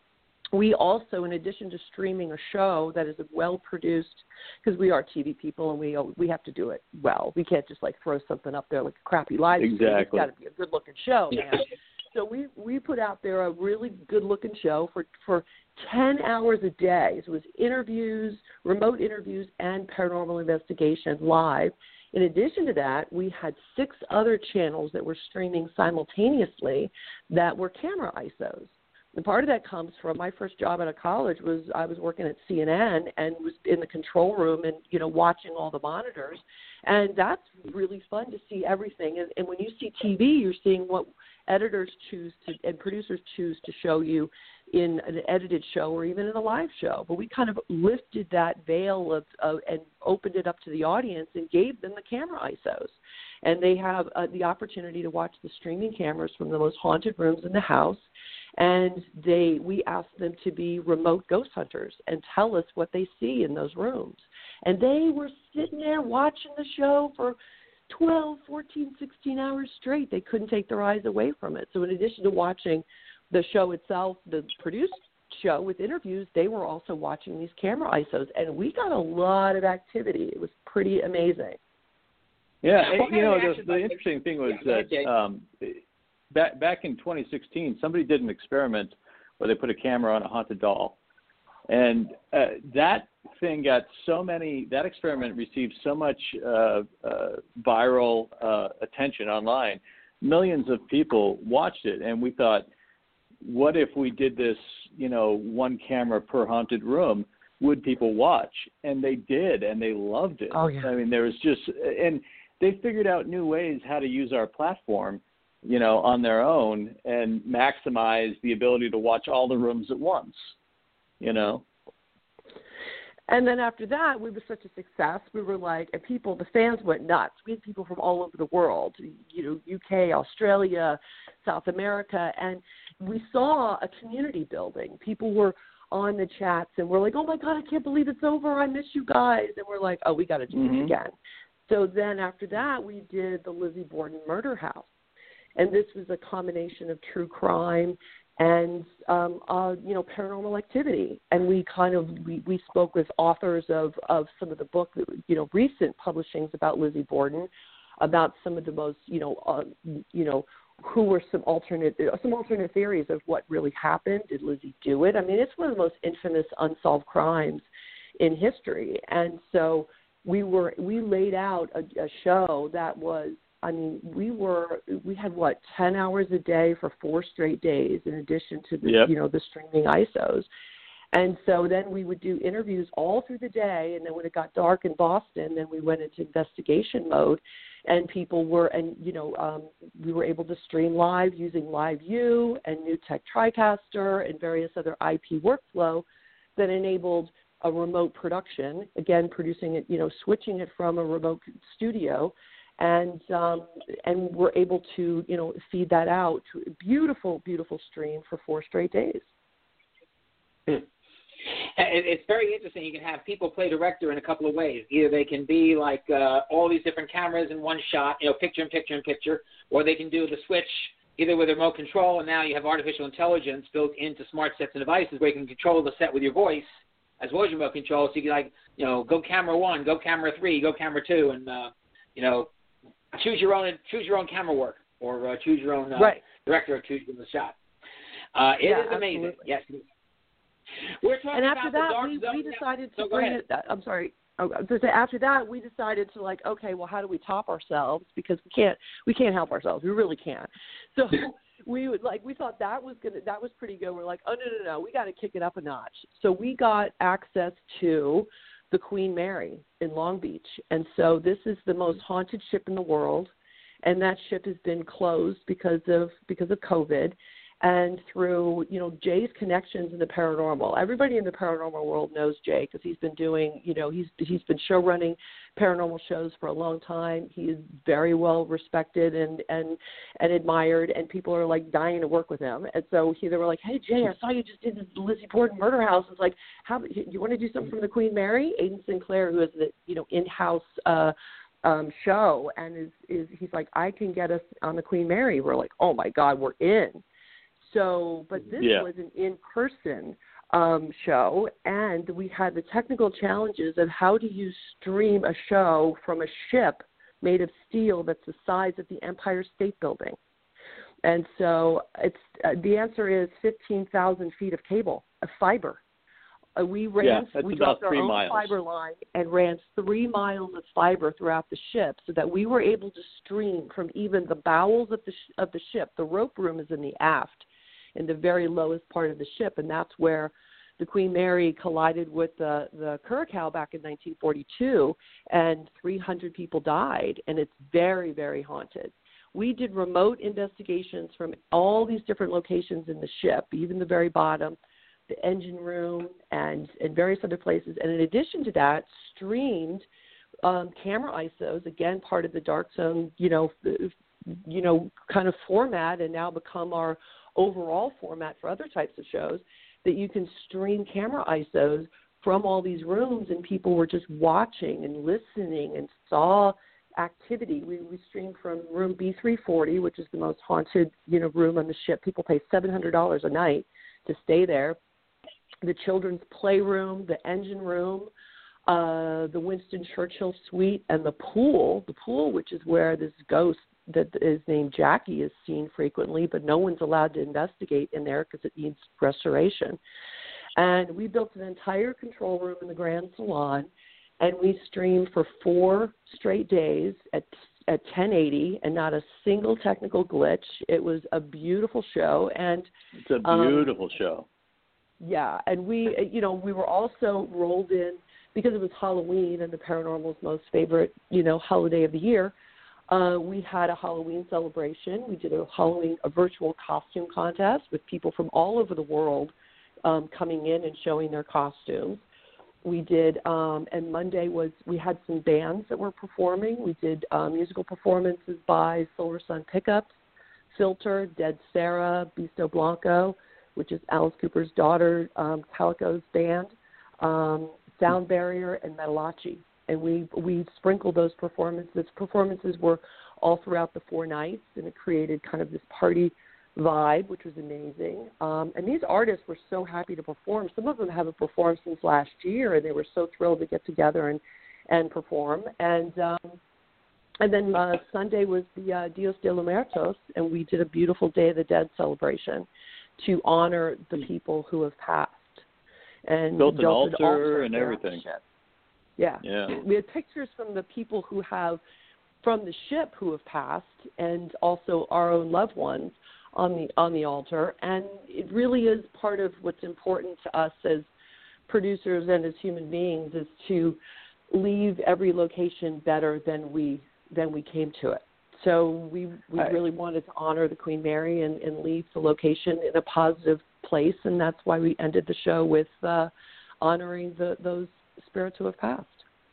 we also, in addition to streaming a show that is well produced, because we are T V people and we we have to do it well. We can't just like throw something up there like a crappy live stream. Exactly. It's got to be a good looking show, man. So we, we put out there a really good looking show for, for ten hours a day. So it was interviews, remote interviews, and paranormal investigation live. In addition to that, we had six other channels that were streaming simultaneously that were camera I S Os. And part of that comes from my first job out of college was I was working at C N N and was in the control room and, you know, watching all the monitors. And that's really fun to see everything. And, and when you see T V, you're seeing what editors choose to and producers choose to show you in an edited show or even in a live show. But we kind of lifted that veil of, of and opened it up to the audience and gave them the camera I S Os. And they have uh, the opportunity to watch the streaming cameras from the most haunted rooms in the house. And they, we asked them to be remote ghost hunters and tell us what they see in those rooms. And they were sitting there watching the show for twelve, fourteen, sixteen hours straight. They couldn't take their eyes away from it. So in addition to watching the show itself, the produced show with interviews, they were also watching these camera I S Os. And we got a lot of activity. It was pretty amazing. Yeah, Well, you know, actually, the, the interesting thing was yeah, that um, back, back in twenty sixteen, somebody did an experiment where they put a camera on a haunted doll. And uh, that thing got so many, that experiment received so much uh, uh, viral uh, attention online. Millions of people watched it, and we thought, what if we did this, you know, one camera per haunted room? Would people watch? And they did, and they loved it. Oh, yeah. I mean, there was just, and they figured out new ways how to use our platform, you know, on their own and maximize the ability to watch all the rooms at once, you know. And then after that, we were such a success. We were like, and people, the fans went nuts. We had people from all over the world, you know, U K, Australia, South America, and we saw a community building. People were on the chats, and we're like, oh, my God, I can't believe it's over. I miss you guys. And we're like, oh, we got to do mm-hmm. this again. So then after that, we did the Lizzie Borden Murder House. And this was a combination of true crime and, um, uh, you know, paranormal activity. And we kind of, we, we spoke with authors of, of some of the book, you know, recent publishings about Lizzie Borden, about some of the most, you know, uh, you know, who were some alternate, some alternate theories of what really happened. Did Lizzie do it? I mean, it's one of the most infamous unsolved crimes in history. And so we were, we laid out a, a show that was, I mean, we were, we had what, ten hours a day for four straight days in addition to the, yep. you know, the streaming I S Os. And so then we would do interviews all through the day. And then when it got dark in Boston, then we went into investigation mode, and people were, and, you know, um, we were able to stream live using LiveU and NewTek TriCaster and various other I P workflow that enabled a remote production, again, producing it, you know, switching it from a remote studio. And um, and we're able to, you know, feed that out to a beautiful, beautiful stream for four straight days. Hmm. It's very interesting. You can have people play director in a couple of ways. Either they can be like uh, all these different cameras in one shot, you know, picture in picture in picture, or they can do the switch either with a remote control, and now you have artificial intelligence built into smart sets and devices where you can control the set with your voice as well as your remote control. So you can, like, you know, go camera one, go camera three, go camera two, and, uh, you know, choose your own choose your own camera work, or uh, choose your own uh, right. director, or choose your own shot. Uh, it yeah, is amazing. Absolutely. Yes. We're talking and after about that, the dark we, zone. we decided so to bring it. I'm sorry. After that, we decided to, like, okay, well, how do we top ourselves? Because we can't, we can't help ourselves. We really can't. So we would like, we thought that was gonna, that was pretty good. We're like, oh no, no, no, we got to kick it up a notch. So we got access to the Queen Mary in Long Beach, and so this is the most haunted ship in the world, and that ship has been closed because of because of COVID. And through, you know, Jay's connections in the paranormal, everybody in the paranormal world knows Jay because he's been doing, you know, he's he's been show running paranormal shows for a long time. He is very well respected and and and admired, and people are like dying to work with him. And so he, they were like, "Hey Jay, I saw you just did the Lizzie Borden Murder House." It's like, "How you want to do something from the Queen Mary?" Aiden Sinclair, who is the, you know, in-house uh, um, show, and is is he's like, "I can get us on the Queen Mary." We're like, "Oh my God, we're in." So, but this yeah. was an in-person um, show, and we had the technical challenges of how do you stream a show from a ship made of steel that's the size of the Empire State Building. And so it's uh, the answer is fifteen thousand feet of cable, of fiber. Uh, we ran, yeah, that's we about dropped our three own miles. fiber line and ran three miles of fiber throughout the ship, so that we were able to stream from even the bowels of the sh- of the ship. The rope room is in the aft, in the very lowest part of the ship, and that's where the Queen Mary collided with the, the Curacao back in nineteen forty-two, and three hundred people died, and it's very, very haunted. We did remote investigations from all these different locations in the ship, even the very bottom, the engine room, and, and various other places, and in addition to that, streamed um, camera I S Os, again, part of the Dark Zone, you know, you know, kind of format, and now become our overall format for other types of shows, that you can stream camera I S Os from all these rooms, and people were just watching and listening and saw activity. We, we streamed from room B three forty, which is the most haunted, you know, room on the ship. People pay seven hundred dollars a night to stay there. The children's playroom, the engine room, uh, the Winston Churchill suite, and the pool. The pool, which is where this ghost that is named Jackie is seen frequently, but no one's allowed to investigate in there because it needs restoration. And we built an entire control room in the Grand Salon, and we streamed for four straight days at at ten eighty, and not a single technical glitch. It was a beautiful show, and it's a beautiful um, show. Yeah, and we, you know, we were also rolled in because it was Halloween and the paranormal's most favorite, you know, holiday of the year. Uh, we had a Halloween celebration. We did a Halloween, a virtual costume contest with people from all over the world um, coming in and showing their costumes. We did, um, and Monday was, we had some bands that were performing. We did uh, musical performances by Solar Sun Pickups, Filter, Dead Sarah, Bisto Blanco, which is Alice Cooper's daughter, um, Calico's band, um, Sound Barrier, and Metalachi. And we we sprinkled those performances. Performances were all throughout the four nights, and it created kind of this party vibe, which was amazing. Um, and these artists were so happy to perform. Some of them haven't performed since last year, and they were so thrilled to get together and, and perform. And um, and then uh, Sunday was the uh, Dios de los Muertos, and we did a beautiful Day of the Dead celebration to honor the people who have passed. And built an built altar, an altar and everything. Yeah. yeah. We had pictures from the people who have, from the ship who have passed, and also our own loved ones on the on the altar. And it really is part of what's important to us as producers and as human beings, is to leave every location better than we than we came to it. So we we right. really wanted to honor the Queen Mary and, and leave the location in a positive place, and that's why we ended the show with uh, honoring the, those spirits who have passed.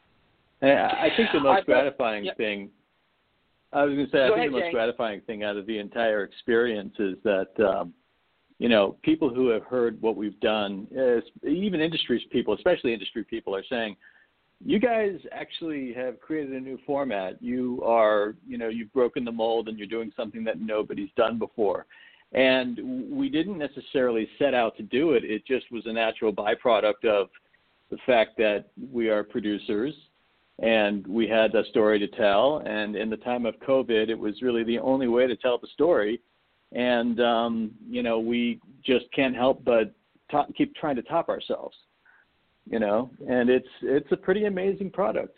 I think the most I thought, gratifying yep. thing, I was going to say, I Go think ahead, the most Jay. gratifying thing out of the entire experience is that, um, you know, people who have heard what we've done, uh, even industry people, especially industry people, are saying, you guys actually have created a new format. You are, you know, you've broken the mold and you're doing something that nobody's done before. And we didn't necessarily set out to do it. It just was a natural byproduct of the fact that we are producers and we had a story to tell. And in the time of COVID, it was really the only way to tell the story. And, um, you know, we just can't help but top, keep trying to top ourselves, you know, and it's it's a pretty amazing product.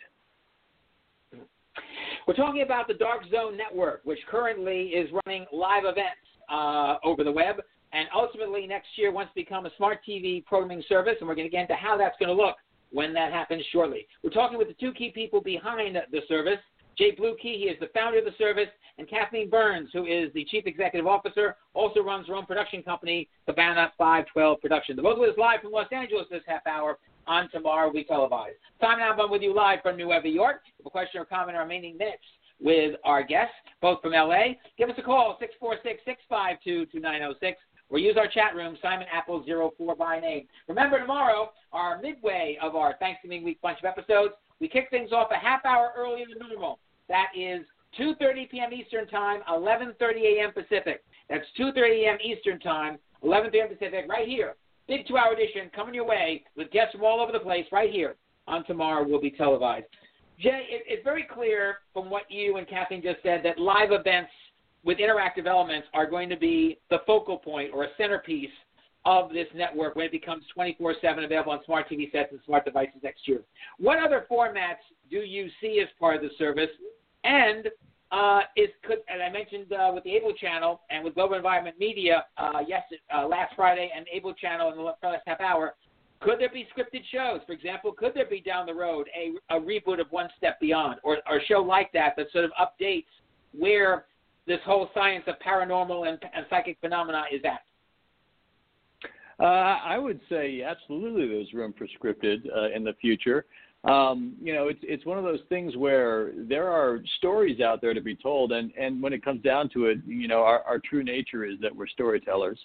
We're talking about the Dark Zone Network, which currently is running live events uh, over the web, and ultimately next year wants to become a smart T V programming service, and we're going to get into how that's going to look when that happens shortly. We're talking with the two key people behind the service, Jay Bluekey, he is the founder of the service, and Kathleen Burns, who is the chief executive officer, also runs her own production company, Cabana five twelve Production. The both with us live from Los Angeles this half hour. On Tomorrow We Televise. Simon Album with you live from New York. If you have a question or comment in our remaining minutes with our guests, both from L A, give us a call, six four six, six five two, two nine zero six, or use our chat room, Simon Apple zero four by name. Remember, tomorrow, our midway of our Thanksgiving week bunch of episodes, we kick things off a half hour earlier than normal. That is two thirty p.m. Eastern Time, eleven thirty a.m. Pacific. That's two thirty a.m. Eastern Time, eleven thirty a.m. Pacific, right here. Big two-hour edition coming your way with guests from all over the place right here on Tomorrow Will Be Televised. Jay, it, it's very clear from what you and Kathleen just said that live events with interactive elements are going to be the focal point or a centerpiece of this network when it becomes twenty-four seven available on smart T V sets and smart devices next year. What other formats do you see as part of the service? And uh, is could and I mentioned uh, with the Able Channel and with Global Environment Media uh, yes, uh, last Friday and Able Channel in the last half hour, could there be scripted shows? For example, could there be down the road a, a reboot of One Step Beyond or, or a show like that that sort of updates where this whole science of paranormal and, and psychic phenomena is at? Uh, I would say absolutely there's room for scripted uh, in the future. Um, you know, it's it's one of those things where there are stories out there to be told, and, and when it comes down to it, you know, our, our true nature is that we're storytellers.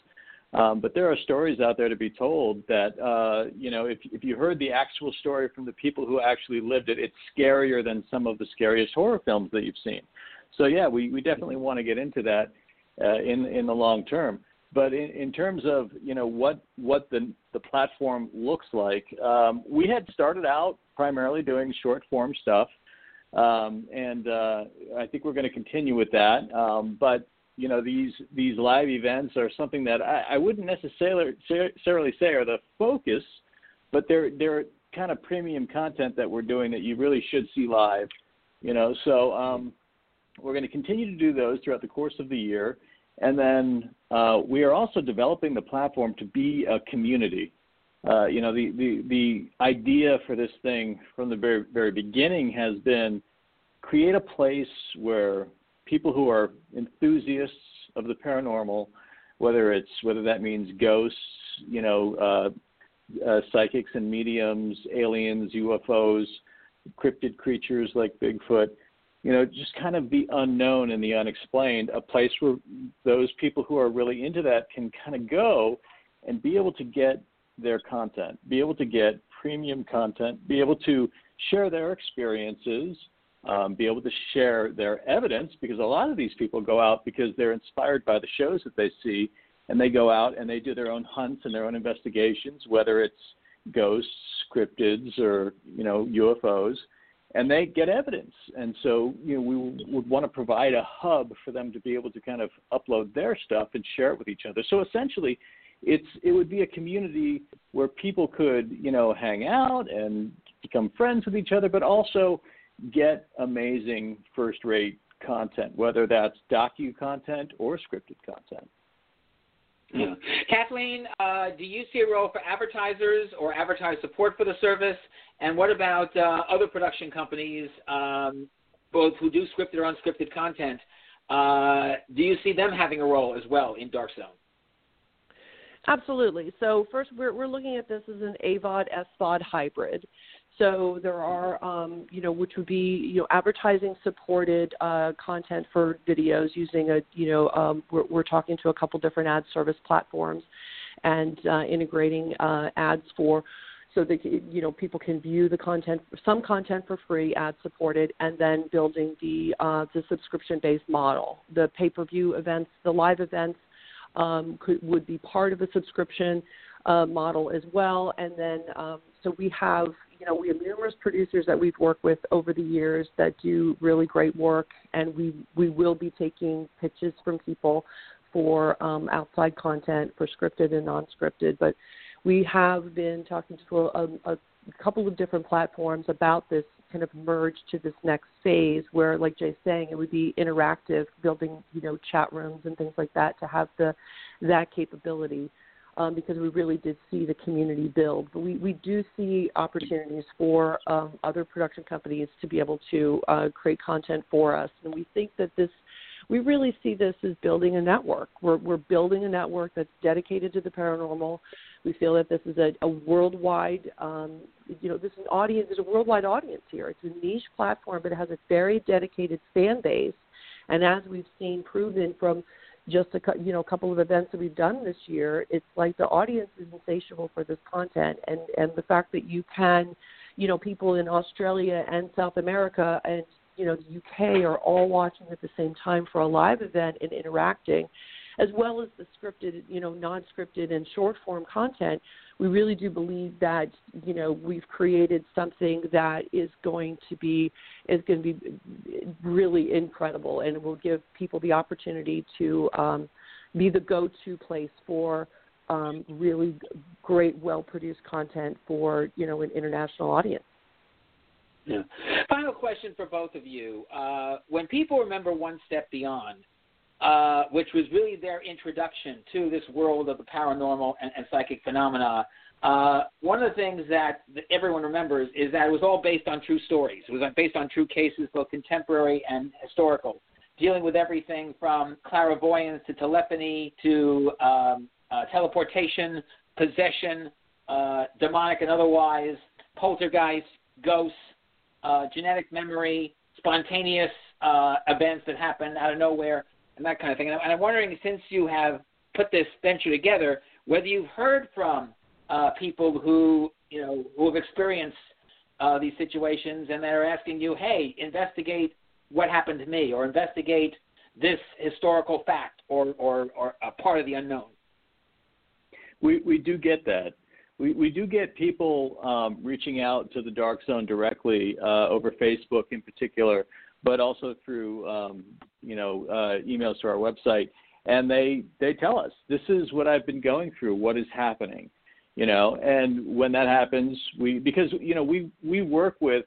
Um, but there are stories out there to be told that, uh, you know, if, if you heard the actual story from the people who actually lived it, it's scarier than some of the scariest horror films that you've seen. So, yeah, we, we definitely want to get into that uh, in in the long term. But in, in terms of, you know, what what the the platform looks like, um, we had started out primarily doing short form stuff, um, and uh, I think we're going to continue with that. Um, but you know, these these live events are something that I, I wouldn't necessarily necessarily say are the focus, but they're they're kind of premium content that we're doing that you really should see live. You know, so um, we're going to continue to do those throughout the course of the year. And then uh, we are also developing the platform to be a community. Uh, you know, the, the, the idea for this thing from the very, very beginning has been create a place where people who are enthusiasts of the paranormal, whether it's whether that means ghosts, you know, uh, uh, psychics and mediums, aliens, U F Os, cryptid creatures like Bigfoot, you know, just kind of the unknown and the unexplained, a place where those people who are really into that can kind of go and be able to get their content, be able to get premium content, be able to share their experiences, um, be able to share their evidence, because a lot of these people go out because they're inspired by the shows that they see, and they go out and they do their own hunts and their own investigations, whether it's ghosts, cryptids, or, you know, U F Os, and they get evidence. And so, you know, we would want to provide a hub for them to be able to kind of upload their stuff and share it with each other. So essentially, it's it would be a community where people could, you know, hang out and become friends with each other, but also get amazing first-rate content, whether that's docu content or scripted content. Yeah. Kathleen, uh, do you see a role for advertisers or advertiser support for the service? And what about uh, other production companies, um, both who do scripted or unscripted content? Uh, do you see them having a role as well in Dark Zone? Absolutely. So first, we're we're looking at this as an A V O D S V O D hybrid. So there are, um, you know, which would be, you know, advertising supported uh, content for videos using a, you know, um, we're, we're talking to a couple different ad service platforms and uh, integrating uh, ads for, so that, you know, people can view the content, some content for free, ad supported, and then building the uh, the subscription-based model. The pay-per-view events, the live events um, could, would be part of a subscription uh, model as well. And then, um, so we have, you know, we have numerous producers that we've worked with over the years that do really great work, and we, we will be taking pitches from people for um, outside content, for scripted and non-scripted. But we have been talking to a, a, a couple of different platforms about this kind of merge to this next phase where, like Jay's saying, it would be interactive, building, you know, chat rooms and things like that to have the that capability. Um, because we really did see the community build. But we, we do see opportunities for um, other production companies to be able to uh, create content for us. And we think that this, we really see this as building a network. We're, we're building a network that's dedicated to the paranormal. We feel that this is a, a worldwide, um, you know, this is an audience, there's a worldwide audience here. It's a niche platform, but it has a very dedicated fan base. And as we've seen proven from just a you know a couple of events that we've done this year, it's like the audience is insatiable for this content, and and the fact that you can, you know, people in Australia and South America and, you know, the U K are all watching at the same time for a live event and interacting, as well as the scripted, you know, non-scripted and short form content. We really do believe that, you know, we've created something that is going to be is going to be really incredible, and it will give people the opportunity to um, be the go-to place for um, really great, well-produced content for, you know, an international audience. Yeah. Final question for both of you. Uh, when people remember One Step Beyond, Uh, which was really their introduction to this world of the paranormal and, and psychic phenomena. Uh, one of the things that, that everyone remembers is that it was all based on true stories. It was based on true cases, both contemporary and historical, dealing with everything from clairvoyance to telephony to um, uh, teleportation, possession, uh, demonic and otherwise, poltergeist, ghosts, uh, genetic memory, spontaneous uh, events that happen out of nowhere, and that kind of thing. And I'm wondering, since you have put this venture together, whether you've heard from uh, people who, you know, who have experienced uh, these situations and they're asking you, hey, investigate what happened to me, or investigate this historical fact, or, or, or a part of the unknown. We we do get that. We we do get people um, reaching out to the Dark Zone directly uh, over Facebook in particular, but also through um, you know uh, emails to our website, and they they tell us, this is what I've been going through, what is happening, you know. And when that happens, we because you know we we work with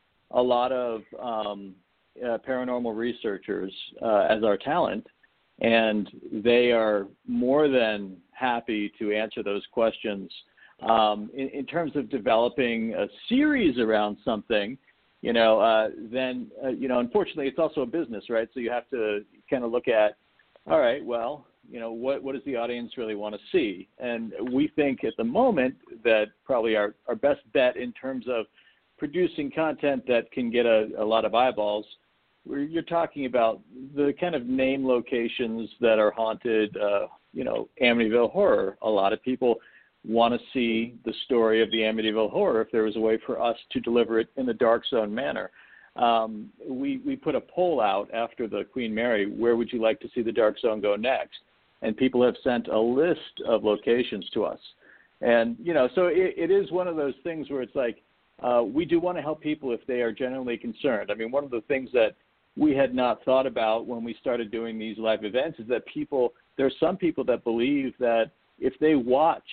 a lot of um, uh, paranormal researchers uh, as our talent. And they are more than happy to answer those questions. Um, in, in terms of developing a series around something, you know, uh, then, uh, you know, unfortunately, it's also a business, right? So you have to kind of look at, all right, well, you know, what, what does the audience really want to see? And we think at the moment that probably our, our best bet in terms of producing content that can get a, a lot of eyeballs, you're talking about the kind of name locations that are haunted, uh, you know, Amityville Horror. A lot of people want to see the story of the Amityville Horror if there was a way for us to deliver it in the Dark Zone manner. Um, we, we put a poll out after the Queen Mary, where would you like to see the Dark Zone go next? And people have sent a list of locations to us. And, you know, so it, it is one of those things where it's like, uh, we do want to help people if they are genuinely concerned. I mean, one of the things that we had not thought about when we started doing these live events is that people, there's some people that believe that if they watch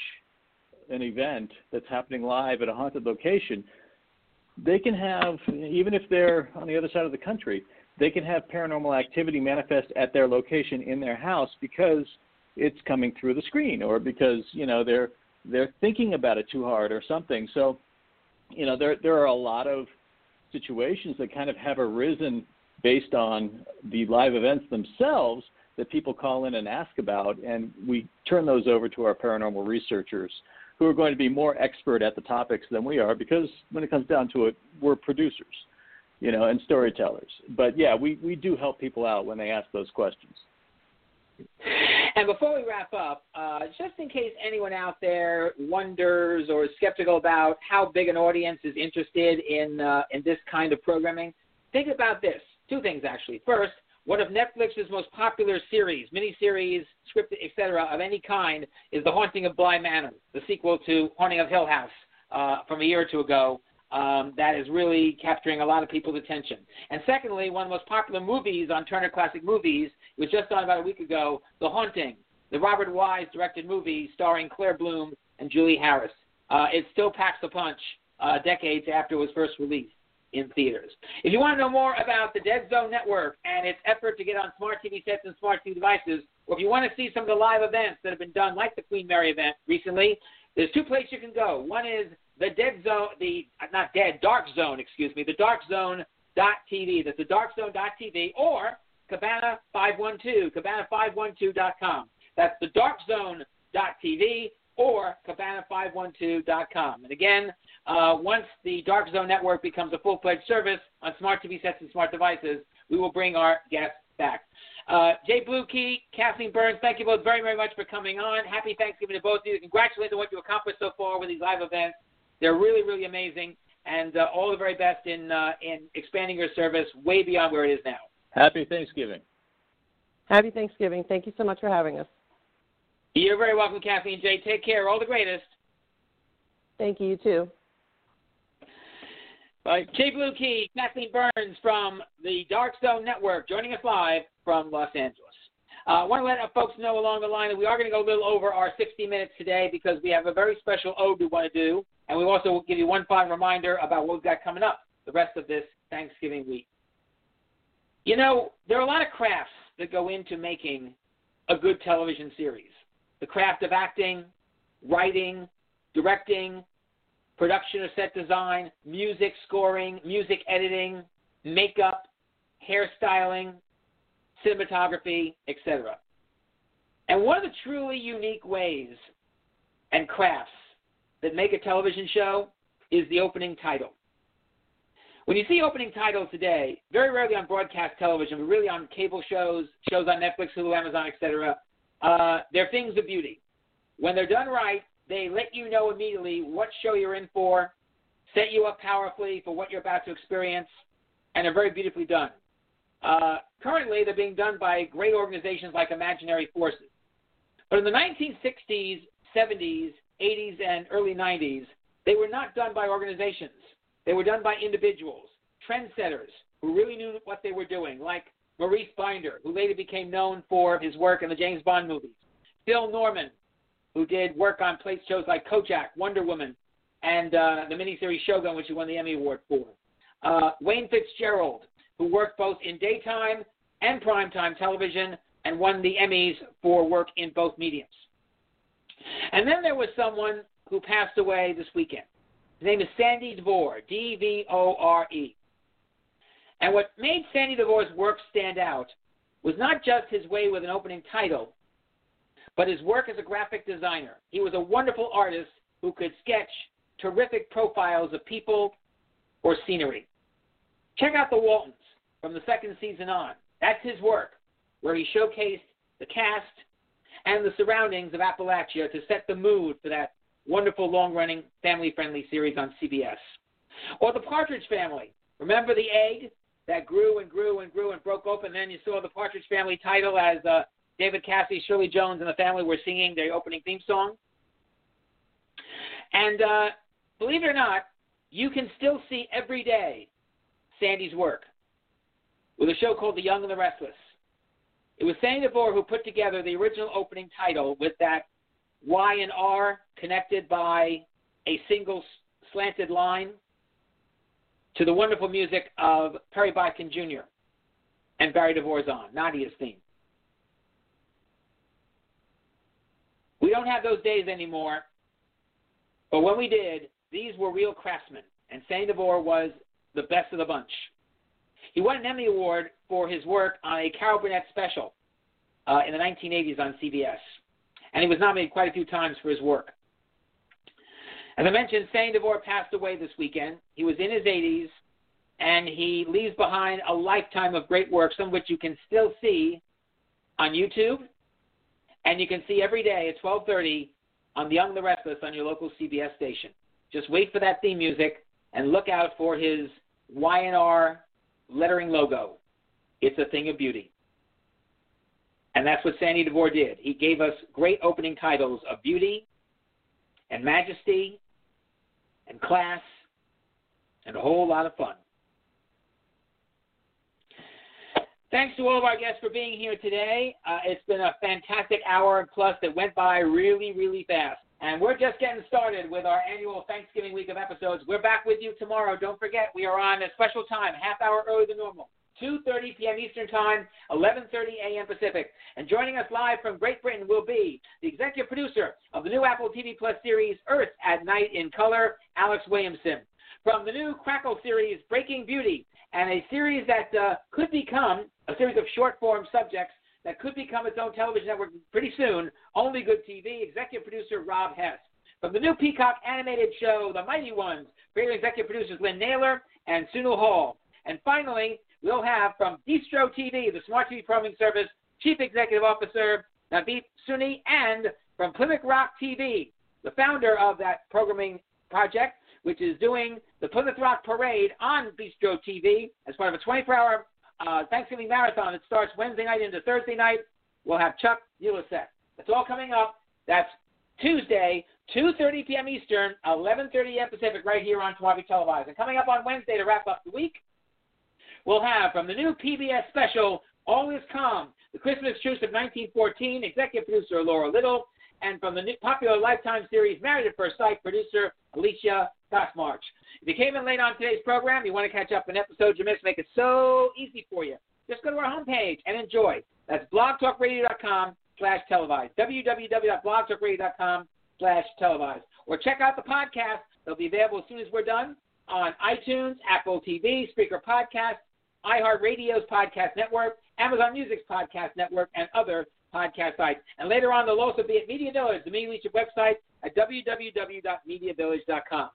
an event that's happening live at a haunted location, they can have, even if they're on the other side of the country, they can have paranormal activity manifest at their location in their house because it's coming through the screen, or because, you know, they're they're thinking about it too hard or something. So, you know, there there are a lot of situations that kind of have arisen based on the live events themselves that people call in and ask about, and we turn those over to our paranormal researchers who are going to be more expert at the topics than we are, because when it comes down to it, we're producers, you know, and storytellers. But, yeah, we, we do help people out when they ask those questions. And before we wrap up, uh, just in case anyone out there wonders or is skeptical about how big an audience is interested in uh, in this kind of programming, think about this. Two things, actually. First, one of Netflix's most popular series, miniseries, scripted, et cetera, of any kind, is The Haunting of Bly Manor, the sequel to Haunting of Hill House uh, from a year or two ago. Um, that is really capturing a lot of people's attention. And secondly, one of the most popular movies on Turner Classic Movies, it was just on about a week ago, The Haunting, the Robert Wise directed movie starring Claire Bloom and Julie Harris. Uh, it still packs a punch uh, decades after it was first released in theaters. If you want to know more about the Dead Zone Network and its effort to get on smart T V sets and smart T V devices, or if you want to see some of the live events that have been done, like the Queen Mary event recently, there's two places you can go. One is the Dead Zone, the not Dead, Dark Zone, excuse me, the dark zone dot t v. That's the dark zone dot t v, or Cabana five one two, cabana five one two dot com. That's the dark zone dot t v or cabana five one two dot com. And again, uh, once the Dark Zone Network becomes a full-fledged service on smart T V sets and smart devices, we will bring our guests back. Uh, Jay Blue Key, Kathleen Burns, thank you both very, very much for coming on. Happy Thanksgiving to both of you. Congratulations on what you accomplished so far with these live events. They're really, really amazing, and uh, all the very best in uh, in expanding your service way beyond where it is now. Happy Thanksgiving. Happy Thanksgiving. Thank you so much for having us. You're very welcome, Kathleen and Jay. Take care. All the greatest. Thank you, you too. Bye. Jay Blue Key, Kathleen Burns from the Dark Zone Network, joining us live from Los Angeles. I uh, want to let folks know along the line that we are going to go a little over our sixty minutes today because we have a very special ode we want to do, and we also will give you one final reminder about what we've got coming up the rest of this Thanksgiving week. You know, there are a lot of crafts that go into making a good television series. The craft of acting, writing, directing, production or set design, music scoring, music editing, makeup, hairstyling, cinematography, et cetera. And one of the truly unique ways and crafts that make a television show is the opening title. When you see opening titles today, very rarely on broadcast television, but really on cable shows, shows on Netflix, Hulu, Amazon, et cetera, uh, they're things of beauty. When they're done right, they let you know immediately what show you're in for, set you up powerfully for what you're about to experience, and are very beautifully done. Uh, currently, they're being done by great organizations like Imaginary Forces. But in the nineteen sixties, seventies, eighties, and early nineties, they were not done by organizations. They were done by individuals, trendsetters, who really knew what they were doing, like Maurice Binder, who later became known for his work in the James Bond movies, Phil Norman, who did work on plate shows like Kojak, Wonder Woman, and uh, the miniseries Shogun, which he won the Emmy Award for. Uh, Wayne Fitzgerald, who worked both in daytime and primetime television and won the Emmys for work in both mediums. And then there was someone who passed away this weekend. His name is Sandy DeVore, D V O R E. And what made Sandy DeVore's work stand out was not just his way with an opening title, but his work as a graphic designer. He was a wonderful artist who could sketch terrific profiles of people or scenery. Check out The Waltons from the second season on. That's his work, where he showcased the cast and the surroundings of Appalachia to set the mood for that wonderful, long-running, family-friendly series on C B S. Or The Partridge Family. Remember the egg that grew and grew and grew and broke open, and then you saw the Partridge Family title as uh, David Cassidy, Shirley Jones, and the family were singing their opening theme song. And uh, believe it or not, you can still see every day Sandy's work with a show called The Young and the Restless. It was Sandy DeVore who put together the original opening title with that Y and R connected by a single slanted line to the wonderful music of Perry Botkin Junior and Barry DeVore's on, Nadia's theme. We don't have those days anymore, but when we did, these were real craftsmen, and Sandy DeVore was the best of the bunch. He won an Emmy Award for his work on a Carol Burnett special uh, in the nineteen eighties on C B S, and he was nominated quite a few times for his work. As I mentioned, Sandy DeVore passed away this weekend. He was in his eighties, and he leaves behind a lifetime of great work, some of which you can still see on YouTube, and you can see every day at twelve thirty on The Young and the Restless on your local C B S station. Just wait for that theme music and look out for his Y and R lettering logo. It's a thing of beauty. And that's what Sandy DeVore did. He gave us great opening titles of beauty and majesty and class and a whole lot of fun. Thanks to all of our guests for being here today. Uh, it's been a fantastic hour and plus that went by really, really fast. And we're just getting started with our annual Thanksgiving week of episodes. We're back with you tomorrow. Don't forget, we are on a special time, a half hour earlier than normal, two thirty p.m. Eastern Time, eleven thirty a.m. Pacific. And joining us live from Great Britain will be the executive producer of the new Apple T V Plus series, Earth at Night in Color, Alex Williamson. From the new Crackle series, Breaking Beauty, and a series that uh, could become a series of short-form subjects that could become its own television network pretty soon, Only Good T V, executive producer Rob Hess. From the new Peacock animated show, The Mighty Ones, creative executive producers Lynn Naylor and Sunil Hall. And finally, we'll have from Distro T V, the smart T V programming service, Chief Executive Officer Navdeep Suni, and from Plymouth Rock T V, the founder of that programming project, which is doing the Plymouth Rock Parade on Bistro T V as part of a twenty-four hour uh, Thanksgiving marathon that starts Wednesday night into Thursday night. We'll have Chuck Ulisek. That's all coming up. That's Tuesday, two thirty p.m. Eastern, eleven thirty a.m. Pacific, right here on Twabi Televised. And coming up on Wednesday to wrap up the week, we'll have from the new P B S special, All Is Calm, The Christmas Truce of nineteen fourteen, executive producer Laura Little, and from the new popular Lifetime series, Married at First Sight, producer Alicia Gossmarch. If you came in late on today's program, you want to catch up an episode you missed, make it so easy for you. Just go to our homepage and enjoy. That's blogtalkradio.com slash televised, www.blogtalkradio.com slash televised. Or check out the podcast. They'll be available as soon as we're done on iTunes, Apple T V, Spreaker Podcast, iHeartRadio's Podcast Network, Amazon Music's Podcast Network, and other podcast sites. And later on, they'll also be at Media Village, the Media Leadership website, at w w w dot media village dot com.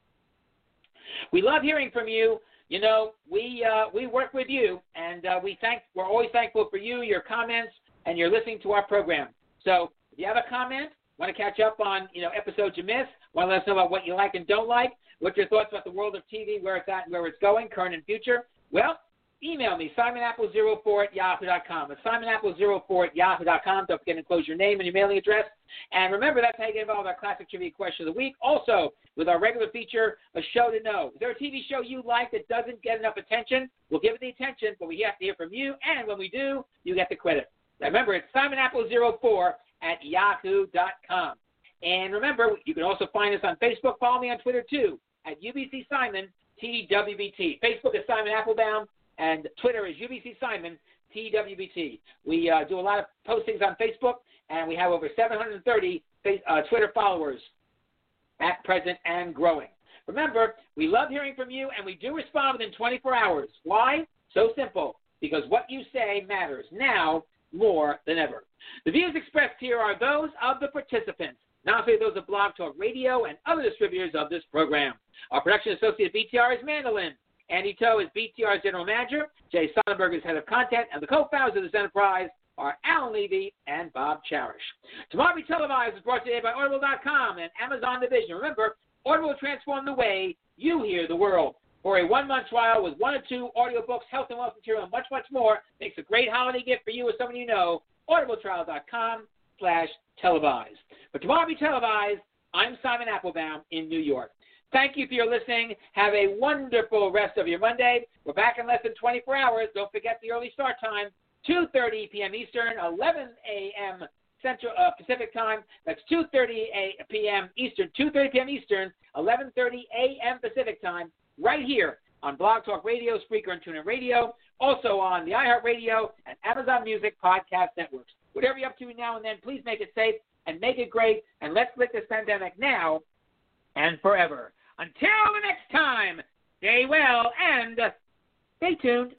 We love hearing from you. You know, we uh, we work with you, and uh, we thank, we're always thankful for you, your comments, and your listening to our program. So if you have a comment, want to catch up on, you know, episodes you missed, want to let us know about what you like and don't like, what's your thoughts about the world of T V, where it's at and where it's going, current and future, well, email me, simon apple zero four at yahoo dot com. It's simon apple zero four at yahoo dot com. Don't forget to enclose your name and your mailing address. And remember, that's how you get involved with our Classic Trivia Question of the Week. Also, with our regular feature, A Show to Know. Is there a T V show you like that doesn't get enough attention? We'll give it the attention, but we have to hear from you. And when we do, you get the credit. Now, remember, it's simon apple zero four at yahoo dot com. And remember, you can also find us on Facebook. Follow me on Twitter, too, at U B C Simon T W B T. Facebook is Simon Applebaum, and Twitter is U B C Simon T W B T. We uh, do a lot of postings on Facebook, and we have over seven hundred thirty uh, Twitter followers at present and growing. Remember, we love hearing from you, and we do respond within twenty-four hours. Why? So simple. Because what you say matters now more than ever. The views expressed here are those of the participants, not those of Blog Talk Radio and other distributors of this program. Our production associate at B T R is Mandolin. Andy Toe is B T R's general manager. Jay Sonnenberg is head of content. And the co-founders of this enterprise are Alan Levy and Bob Cherish. Tomorrow Be Televised is brought to you by Audible dot com and Amazon Division. Remember, Audible will transform the way you hear the world. For a one-month trial with one or two audiobooks, health and wealth material, and much, much more, makes a great holiday gift for you or someone you know. Audible trial dot com slash televised. But tomorrow Be Televised, I'm Simon Applebaum in New York. Thank you for your listening. Have a wonderful rest of your Monday. We're back in less than twenty-four hours. Don't forget the early start time, two thirty p.m. Eastern, eleven a.m. Central uh, Pacific time. That's two thirty p.m. Eastern, two thirty p.m. Eastern, eleven thirty a.m. Pacific time, right here on Blog Talk Radio, Spreaker, and TuneIn Radio. Also on the iHeartRadio and Amazon Music podcast networks. Whatever you're up to now and then, please make it safe and make it great. And let's lick this pandemic now and forever. Until the next time, stay well and stay tuned.